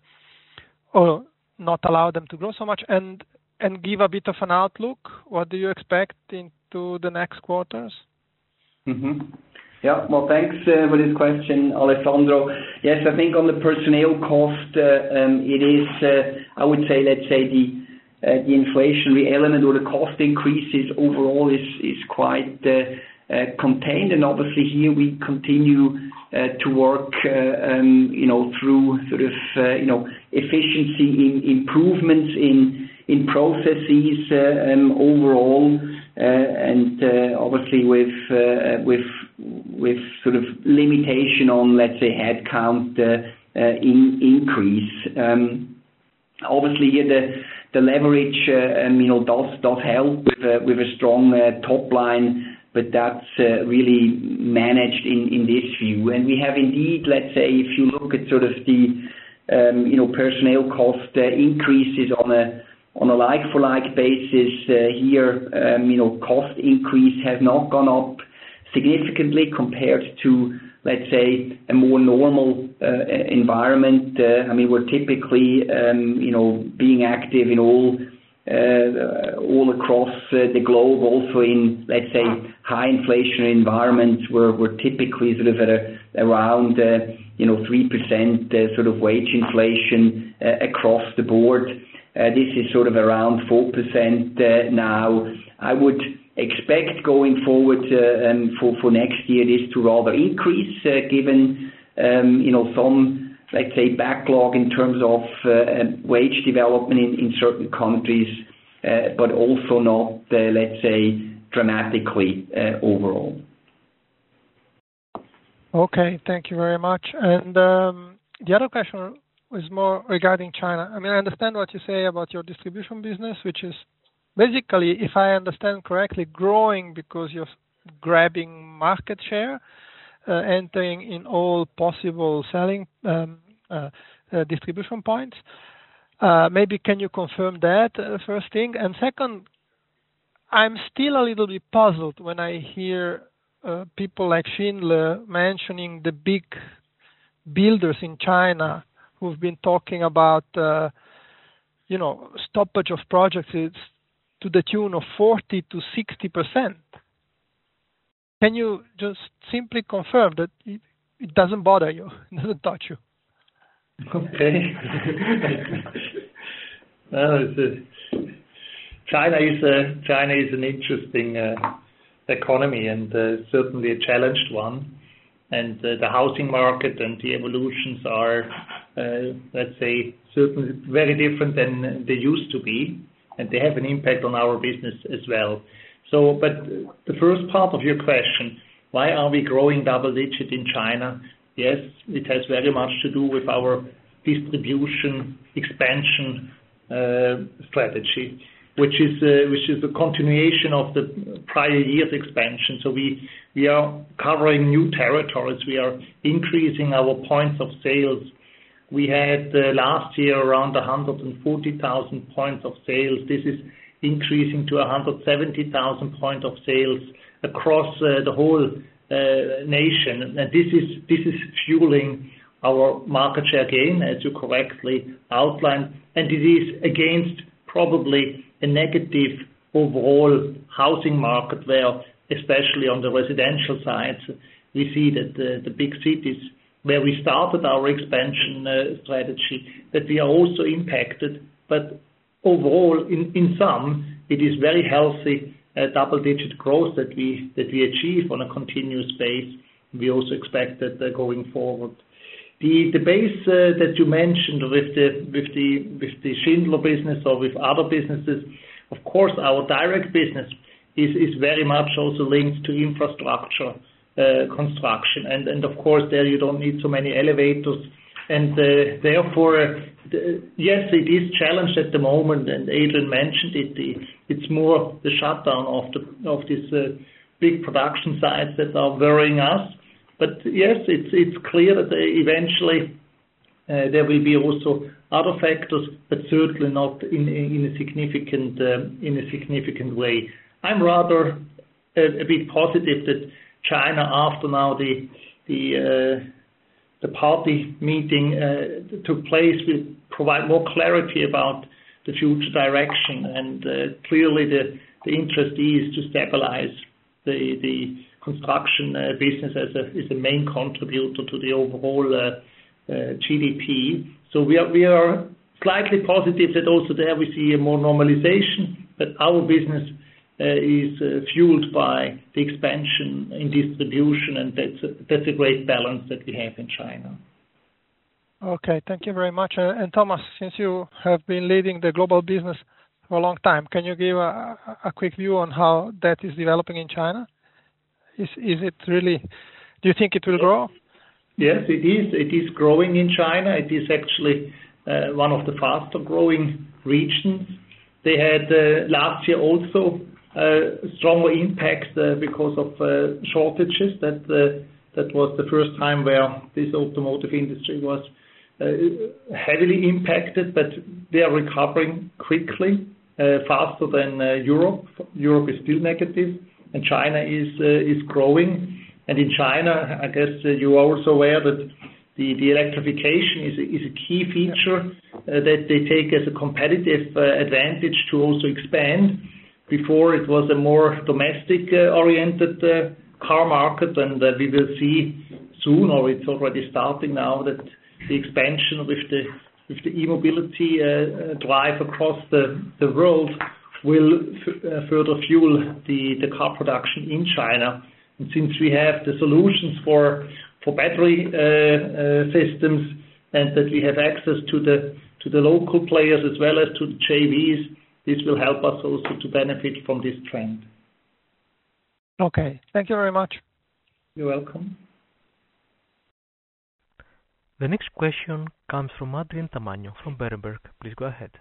or not allow them to grow so much, and and give a bit of an outlook? What do you expect into the next quarters? Mm-hmm. Yeah, well, thanks uh, for this question, Alessandro. Yes, I think on the personnel cost, uh, um, it is, uh, I would say, let's say the uh, the inflationary element or the cost increases overall is is quite uh, uh, contained, and obviously here we continue Uh, to work, uh, um, you know, through sort of, uh, you know, efficiency in improvements in in processes uh, um, overall, uh, and uh, obviously with uh, with with sort of limitation on, let's say, headcount uh, uh, in increase. Um, obviously here the the leverage, uh, um, you know, does does help with a, with a strong uh, top line. But that's uh, really managed in, in this view. And we have indeed, let's say, if you look at sort of the, um, you know, personnel cost uh, increases on a on a like-for-like basis, uh, here, um, you know, cost increase has not gone up significantly compared to, let's say, a more normal uh, environment. Uh, I mean, we're typically, um, you know, being active in all Uh, all across uh, the globe, also in, let's say, high inflationary environments where we're typically sort of at a, around, uh, you know, three percent uh, sort of wage inflation uh, across the board. This is sort of around four percent now. I would expect going forward for next year this to rather increase, given you know some, let's say, backlog in terms of wage development in certain countries, but also not, let's say, dramatically overall. Okay, thank you very much. And um, the other question was more regarding China. I mean, I understand what you say about your distribution business, which is basically, if I understand correctly, growing because you're grabbing market share, uh, entering in all possible selling um, uh, uh, distribution points. Uh, maybe can you confirm that, uh, first thing? And second, I'm still a little bit puzzled when I hear uh, people like Schindler mentioning the big builders in China who've been talking about, uh, you know, stoppage of projects is to the tune of forty to sixty percent. Can you just simply confirm that it, it doesn't bother you, it doesn't touch you? Okay. Well, it's a, China is a, China is an interesting uh, economy and uh, certainly a challenged one. And uh, the housing market and the evolutions are, uh, let's say, certainly very different than they used to be, and they have an impact on our business as well. So, but the first part of your question, why are we growing double digit in China? Yes, it has very much to do with our distribution expansion uh, strategy, which is uh, which is a continuation of the prior year's expansion. So we we are covering new territories. We are increasing our points of sales. We had uh, last year around one hundred forty thousand points of sales. This is increasing to one hundred seventy thousand points of sales across uh, the whole uh, nation. And this is this is fueling our market share gain, as you correctly outlined, and it is against probably a negative overall housing market where, especially on the residential side, we see that the, the big cities where we started our expansion uh, strategy, that we are also impacted. But overall, in, in sum, it is very healthy uh, double-digit growth that we that we achieve on a continuous base. We also expect that uh, going forward. The the base uh, that you mentioned with the with the with the Schindler business or with other businesses, of course, our direct business is is very much also linked to infrastructure uh, construction, and and of course there you don't need so many elevators, and uh, therefore uh, the, yes, it is challenged at the moment, and Adrian mentioned it. The, it's more the shutdown of the of these uh, big production sites that are worrying us. But yes, it's it's clear that eventually uh, there will be also other factors, but certainly not in in a significant um, in a significant way. I'm rather a, a bit positive that China, after now the the uh, the party meeting uh, took place, will provide more clarity about the future direction, and uh, clearly the the interest is to stabilize the the construction uh, business as a is a main contributor to the overall uh, uh, G D P. So we are we are slightly positive that also there we see a more normalization, but our business uh, is uh, fueled by the expansion in distribution, and that's a, that's a great balance that we have in China. Okay, thank you very much. Uh, and Thomas, since you have been leading the global business for a long time, can you give a, a quick view on how that is developing in China? Is is it really? Do you think it will grow? Yes, it is. It is growing in China. It is actually uh, one of the faster growing regions. They had uh, last year also uh, stronger impact uh, because of uh, shortages. That uh, that was the first time where this automotive industry was uh, heavily impacted, but they are recovering quickly, uh, faster than uh, Europe. Europe is still negative, and China is uh, is growing. And in China, I guess uh, you are also aware that the, the electrification is a, is a key feature uh, that they take as a competitive uh, advantage to also expand. Before it was a more domestic uh, oriented uh, car market, and uh, we will see soon, or it's already starting now, that the expansion with the with the e-mobility uh, drive across the, the world will f- uh, further fuel the, the car production in China. And since we have the solutions for for battery uh, uh, systems, and that we have access to the to the local players as well as to the J Vs, this will help us also to benefit from this trend. Okay, thank you very much. You're welcome. The next question comes from Adrien Tamagno from Berenberg. Please go ahead.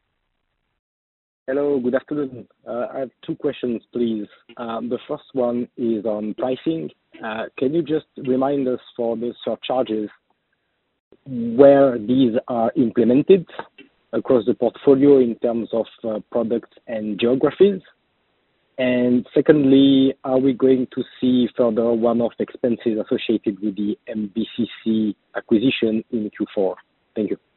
Hello, good afternoon. Uh, I have two questions, please. Um, the first one is on pricing. Uh, can you just remind us for the surcharges where these are implemented across the portfolio in terms of uh, products and geographies? And secondly, are we going to see further one-off expenses associated with the M B C C acquisition in Q four? Thank you.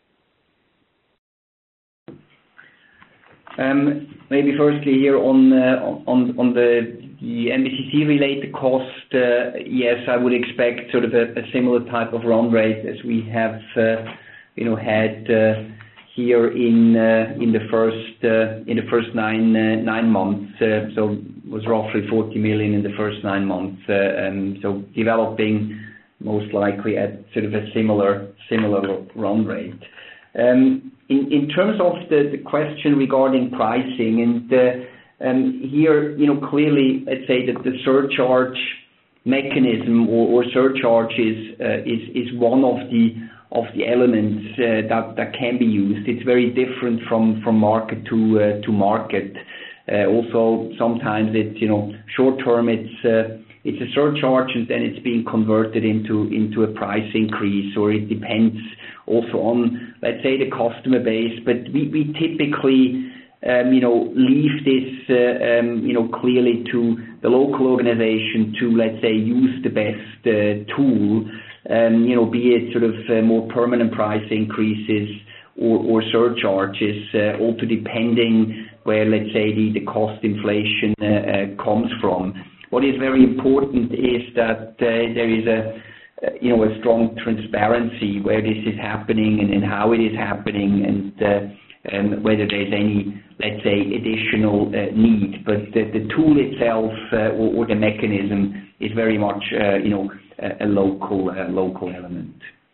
Um, maybe firstly here on uh, on on the the M B C C related cost, uh, yes, I would expect sort of a, a similar type of run rate as we have uh, you know had uh, here in uh, in the first uh, in the first nine uh, nine months. Uh, so it was roughly forty million in the first nine months. Uh, and so developing most likely at sort of a similar similar run rate. Um, in, in terms of the, the question regarding pricing, and uh, um, here, you know, clearly, let's say that the surcharge mechanism or, or surcharge is, uh, is is one of the of the elements uh, that that can be used. It's very different from, from market to uh, to market. Uh, also, sometimes it's you know short term. It's uh, it's a surcharge and then it's being converted into into a price increase, or it depends also on, let's say, the customer base. But we, we typically, um, you know, leave this, uh, um, you know, clearly to the local organization to, let's say, use the best uh, tool, um, you know, be it sort of uh, more permanent price increases or, or surcharges, uh, also depending where, let's say, the, the cost inflation uh, uh, comes from. What is very important is that uh, there is a Uh, you know, a strong transparency where this is happening and, and how it is happening, and uh, um, whether there's any, let's say, additional uh, need. But the, the tool itself uh, or, or the mechanism is very much, uh, you know, a, a local uh, local element.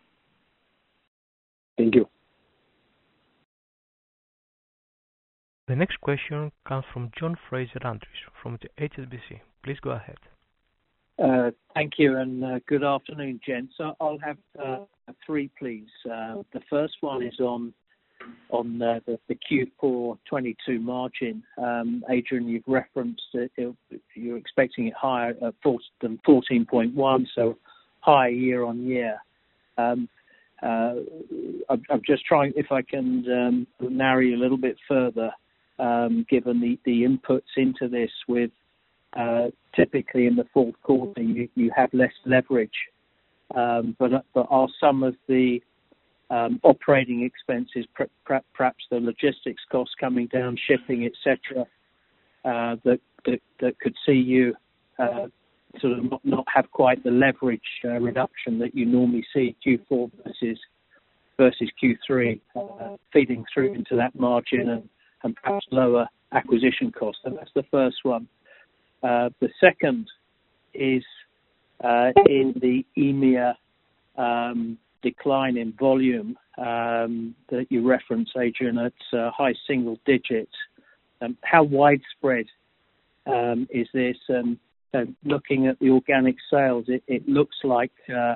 Thank you. The next question comes from John Fraser-Andrews from the H S B C. Please go ahead. Uh, thank you, and uh, good afternoon, gents. So I'll have uh, three, please. Uh, the first one is on on uh, the, the Q four twenty-two margin. Um, Adrian, you've referenced it, it, you're expecting it higher uh, than fourteen point one, so higher year on year. Um, uh, I'm, I'm just trying, if I can um, narrow you a little bit further, um, given the, the inputs into this with Uh, typically in the fourth quarter, you, you have less leverage, um, but, but are some of the um, operating expenses, per, per, perhaps the logistics costs coming down, shipping, et cetera, uh, that, that that could see you uh, sort of not, not have quite the leverage uh, reduction that you normally see Q four versus versus Q three, uh, feeding through into that margin and, and perhaps lower acquisition costs. So that's the first one. Uh, the second is uh, in the E M E A um, decline in volume um, that you reference, Adrian, at uh, high single digits. Um, how widespread um, is this? And uh, looking at the organic sales, it, it looks like uh,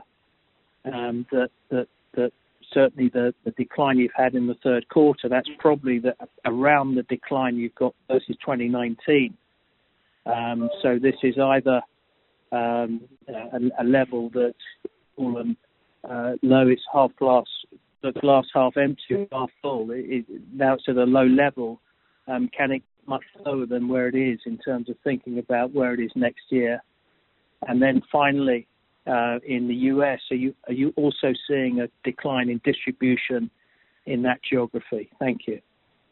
um, that, that, that certainly the, the decline you've had in the third quarter, that's probably the, around the decline you've got versus twenty nineteen. Um, so this is either um, a, a level that's fallen uh, low, it's half glass, the glass half empty or half full. It, it, now it's at a low level. Um, can it get much lower than where it is in terms of thinking about where it is next year? And then finally, uh, in the U S, are you are you also seeing a decline in distribution in that geography? Thank you.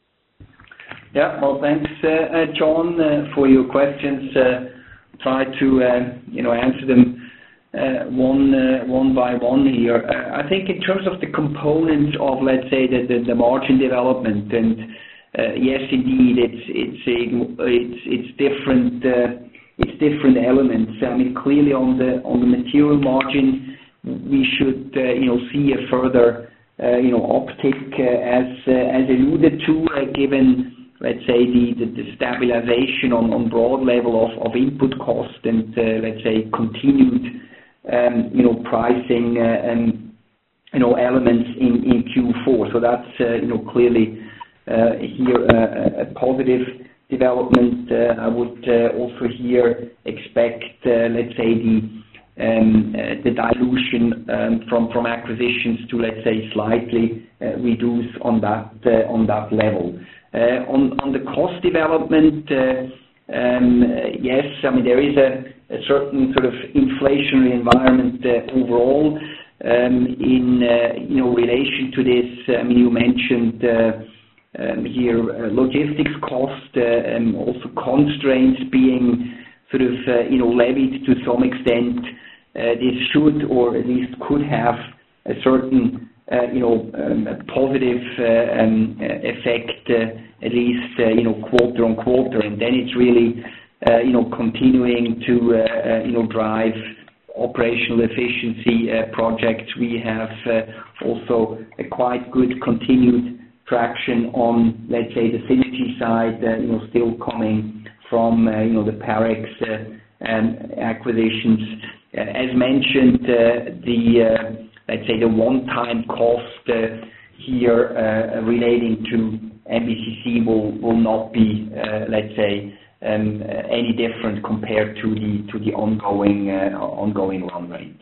Yeah, well, thanks, uh, uh, John, uh, for your questions. Uh, try to, uh, you know, answer them uh, one uh, one by one here. Uh, I think in terms of the components of, let's say, the, the, the margin development, and uh, yes, indeed, it's it's a, it's it's different uh, it's different elements. I mean, clearly on the on the material margin, we should uh, you know see a further uh, you know uptick uh, as uh, as alluded to, uh, given, let's say, the, the, the stabilization on, on broad level of, of input cost and, uh, let's say, continued, um, you know, pricing uh, and, you know, elements in, in Q four. So that's, uh, you know, clearly uh, here uh, a positive development. Uh, I would uh, also here expect, uh, let's say, the um, uh, the dilution um, from from acquisitions to, let's say, slightly uh, reduce on that uh, on that level. Uh, on, on the cost development, uh, um, yes, I mean, there is a, a certain sort of inflationary environment uh, overall. Um, in uh, you know relation to this, I mean, you mentioned uh, um, here uh, logistics cost, uh, and also constraints being sort of uh, you know levied to some extent. Uh, this should, or at least could, have a certain Uh, you know, um, a positive uh, um, effect, uh, at least, uh, you know, quarter on quarter. And then it's really, uh, you know, continuing to, uh, uh, you know, drive operational efficiency uh, projects. We have uh, also a quite good continued traction on, let's say, the synergy side, uh, you know, still coming from, uh, you know, the Parex uh, um, acquisitions. Uh, as mentioned, uh, the uh, let's say the one-time cost uh, here uh, relating to M B C C will will not be, uh, let's say, um, any different compared to the to the ongoing uh, ongoing run rate.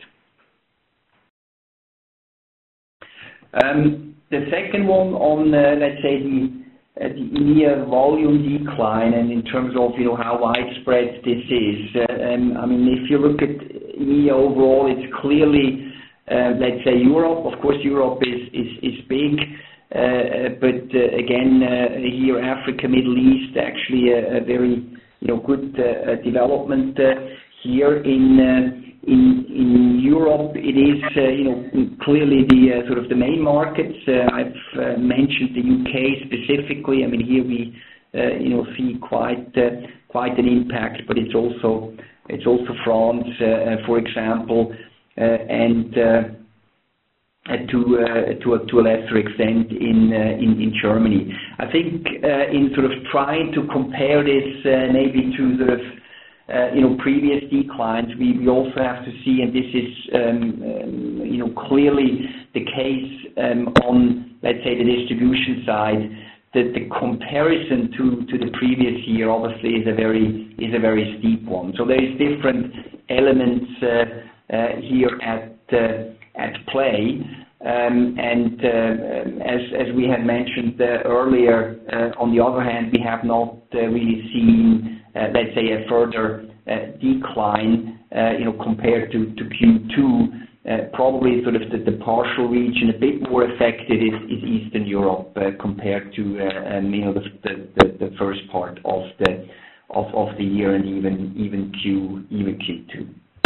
Um, the second one on, uh, let's say, the uh, the E M E A volume decline, and in terms of, you know, how widespread this is. Uh, um, I mean, if you look at E M E A overall, it's clearly, Uh, let's say, Europe. Of course, Europe is is, is big, uh, but uh, again, uh, here Africa, Middle East, actually a, a very, you know, good uh, development uh, here in uh, in in Europe. It is, uh, you know, clearly the uh, sort of the main markets. Uh, I've uh, mentioned the U K specifically. I mean, here we, uh, you know, see quite uh, quite an impact, but it's also it's also France, uh, for example. Uh, and uh, to uh, to a, to a lesser extent in uh, in, in Germany. I think uh, in sort of trying to compare this uh, maybe to sort of uh, you know previous declines, we, we also have to see, and this is um, um, you know clearly the case um, on, let's say, the distribution side, that the comparison to, to the previous year obviously is a very is a very steep one. So there is different elements Uh, Uh, here at uh, at play, um, and uh, as as we had mentioned uh, earlier, uh, on the other hand, we have not uh, really seen, uh, let's say, a further uh, decline, uh, you know, compared to, to Q two. Uh, probably sort of the, the partial region a bit more affected is, is Eastern Europe uh, compared to uh, um, you know the, the the first part of the of, of the year, and even even Q even Q two.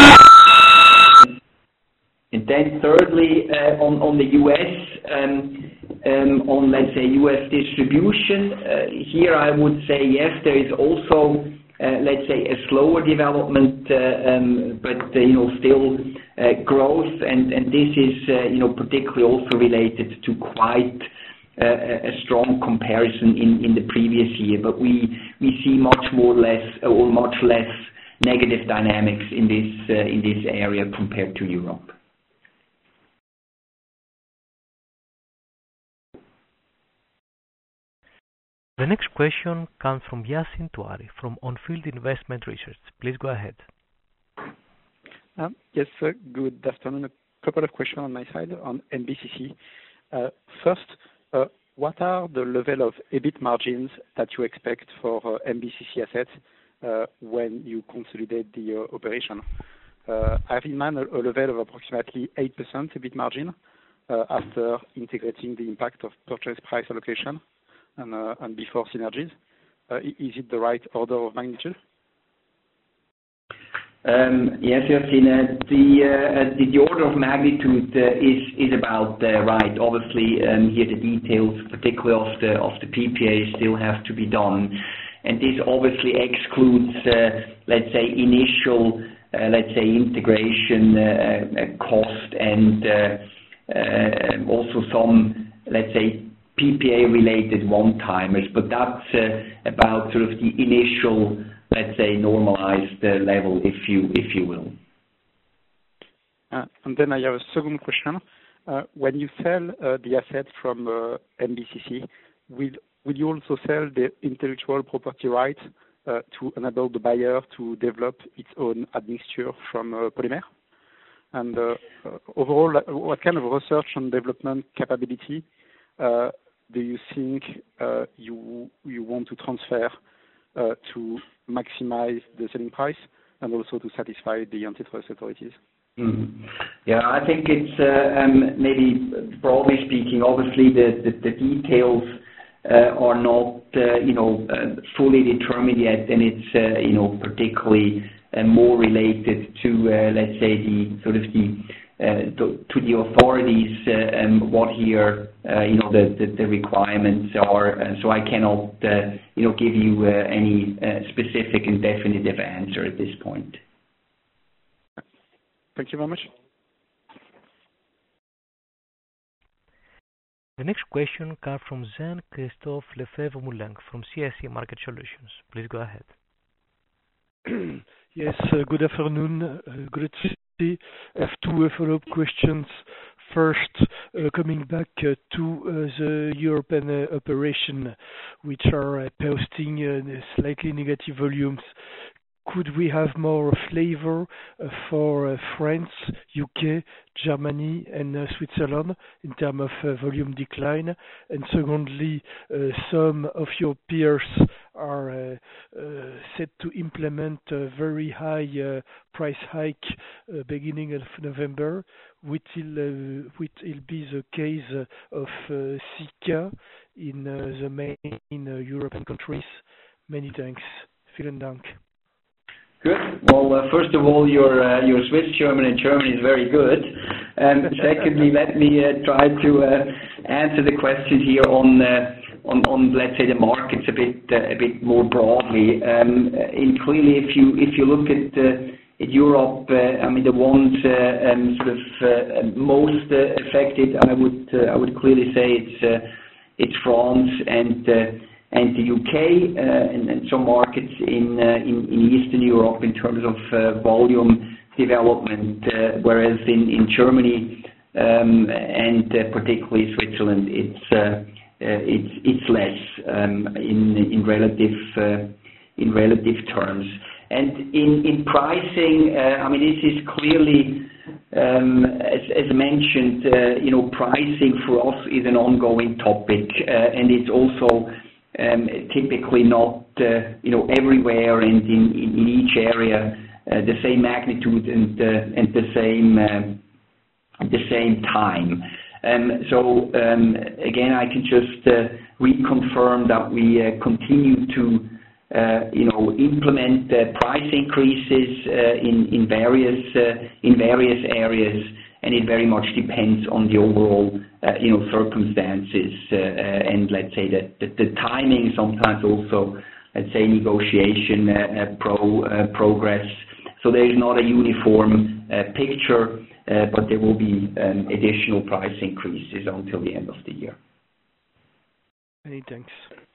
And then thirdly, uh, on, on the U S, um, um, on, let's say, U S distribution, uh, here I would say, yes, there is also, uh, let's say, a slower development, uh, um, but, uh, you know, still uh, growth, and, and this is, uh, you know, particularly also related to quite uh, a strong comparison in, in the previous year, but we, we see much more less, or much less negative dynamics in this, uh, in this area compared to Europe. The next question comes from Yassine Touahri from On Field Investment Research. Please go ahead. Um, yes, sir. Good afternoon. A couple of questions on my side on M B C C. Uh, first, uh, what are the level of EBIT margins that you expect for uh, M B C C assets uh, when you consolidate the uh, operation? Uh, I have in mind a, a level of approximately eight percent EBIT margin uh, after integrating the impact of purchase price allocation and, uh, and before synergies. Uh, is it the right order of magnitude? Um, Yes, Yassine. The the order of magnitude uh, is is about uh, right. Obviously, um, here the details, particularly of the of the P P A, still have to be done. And this obviously excludes, uh, let's say, initial, uh, let's say, integration uh, cost and uh, uh, also some, let's say, P P A-related one-timers. But that's uh, about sort of the initial, let's say, normalized uh, level, if you if you will. Uh, and then I have a second question. Uh, when you sell uh, the asset from uh, M B C C, will will you also sell the intellectual property rights uh, to enable the buyer to develop its own admixture from uh, polymer? And uh, uh, overall, what kind of research and development capability uh, do you think uh, you you want to transfer uh, to maximize the selling price and also to satisfy the antitrust authorities? Mm-hmm. Yeah, I think it's uh, um, maybe broadly speaking, obviously the, the, the details uh, are not uh, you know uh, fully determined yet, and it's uh, you know particularly uh, more related to uh, let's say the sort of the uh, to, to the authorities uh, and what here uh, you know the, the, the requirements are. Uh, so I cannot uh, you know give you uh, any uh, specific and definitive answer at this point. Thank you very much. The next question comes from Jean-Christophe Lefebvre-Moulin from C I C Market Solutions. Please go ahead. Yes, uh, good afternoon. Uh, great to see. I have two uh, follow-up questions. First, uh, coming back uh, to uh, the European uh, operation, which are uh, posting uh, slightly negative volumes. Could we have more flavor uh, for uh, France, U K, Germany, and uh, Switzerland in terms of uh, volume decline? And secondly, uh, some of your peers are uh, uh, set to implement a very high uh, price hike uh, beginning of November. Which will, uh, which will be the case uh, of uh, Sika in uh, the main uh, European countries? Many thanks. Vielen Dank. Good. Well, uh, first of all, your uh, your Swiss German and German is very good. Um, secondly, let me uh, try to uh, answer the question here on, uh, on on let's say the markets a bit uh, a bit more broadly. Um, and clearly, if you if you look at uh, at Europe, uh, I mean the ones uh, um, sort of uh, most uh, affected, I would uh, I would clearly say it's uh, it's France and. Uh, and the U K uh, and, and some markets in, uh, in in Eastern Europe in terms of uh, volume development, uh, whereas in in Germany um, and uh, particularly Switzerland, it's uh, uh, it's it's less um, in in relative uh, in relative terms. And in in pricing, uh, I mean this is clearly. Um, as, as mentioned, uh, you know, pricing for us is an ongoing topic, uh, and it's also Um, typically not, uh, you know, everywhere and in, in, in each area uh, the same magnitude and uh, and the same uh, the same time. Um, so um, again, I can just uh, reconfirm that we uh, continue to, uh, you know, implement uh, price increases uh, in in various uh, in various areas, and it very much depends on the overall. Uh, you know, circumstances uh, uh, and let's say that the, the timing sometimes also, let's say, negotiation uh, uh, pro uh, progress. So there is not a uniform uh, picture, uh, but there will be um, additional price increases until the end of the year. Many thanks.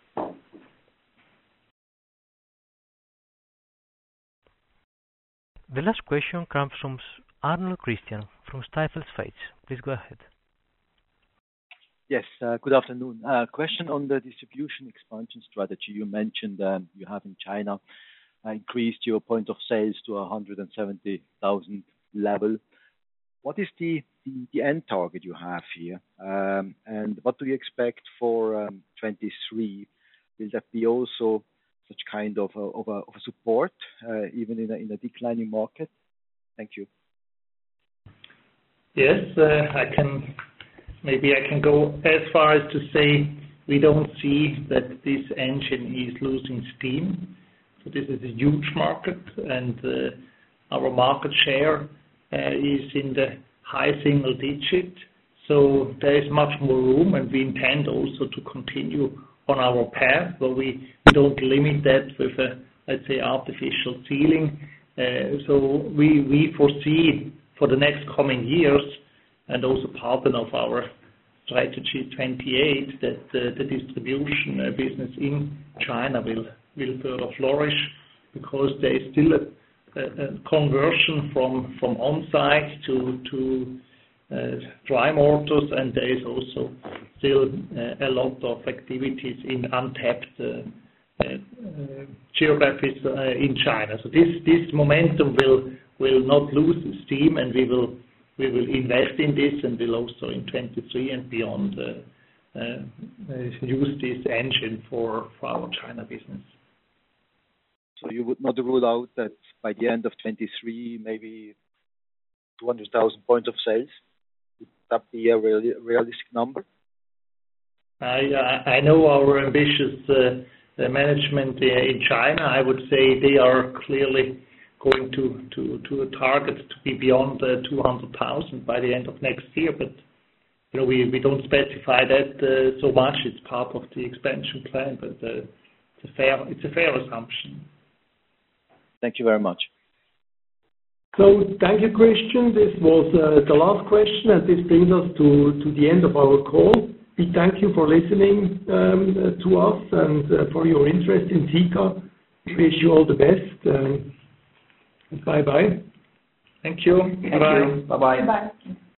The last question comes from Arnold Christian from Stifel Schweiz. Please go ahead. Yes, uh, good afternoon. Uh, question on the distribution expansion strategy. You mentioned um, you have in China uh, increased your point of sales to one hundred seventy thousand level. What is the, the, the end target you have here? Um, and what do you expect for um, twenty-three? Will that be also such kind of a, of a, of a support, uh, even in a, in a declining market? Thank you. Yes, uh, I can... Maybe I can go as far as to say we don't see that this engine is losing steam. So this is a huge market, and uh, our market share uh, is in the high single digit. So there is much more room, and we intend also to continue on our path, where we don't limit that with a, let's say, artificial ceiling. Uh, so we, we foresee for the next coming years, and also part of our strategy twenty-eight, that uh, the distribution uh, business in China will, will further flourish, because there is still a, a, a conversion from, from on-site to, to uh, dry mortars, and there is also still uh, a lot of activities in untapped uh, uh, uh, geographies uh, in China. So this, this momentum will, will not lose steam, and we will We will invest in this, and will also in twenty-three and beyond uh, uh, use this engine for, for our China business. So you would not rule out that by the end of twenty-three, maybe two hundred thousand points of sales? Would that be a real, realistic number? I, I know our ambitious uh, management in China. I would say they are clearly going to, to, to a target to be beyond uh, two hundred thousand by the end of next year, but you know, we, we don't specify that uh, so much. It's part of the expansion plan, but uh, it's a fair it's a fair assumption. Thank you very much. So thank you, Christian. This was uh, the last question, and this brings us to, to the end of our call. We thank you for listening um, to us and uh, for your interest in Sika. We wish you all the best. Um, Bye-bye. Thank you. Thank you. Bye-bye. Bye.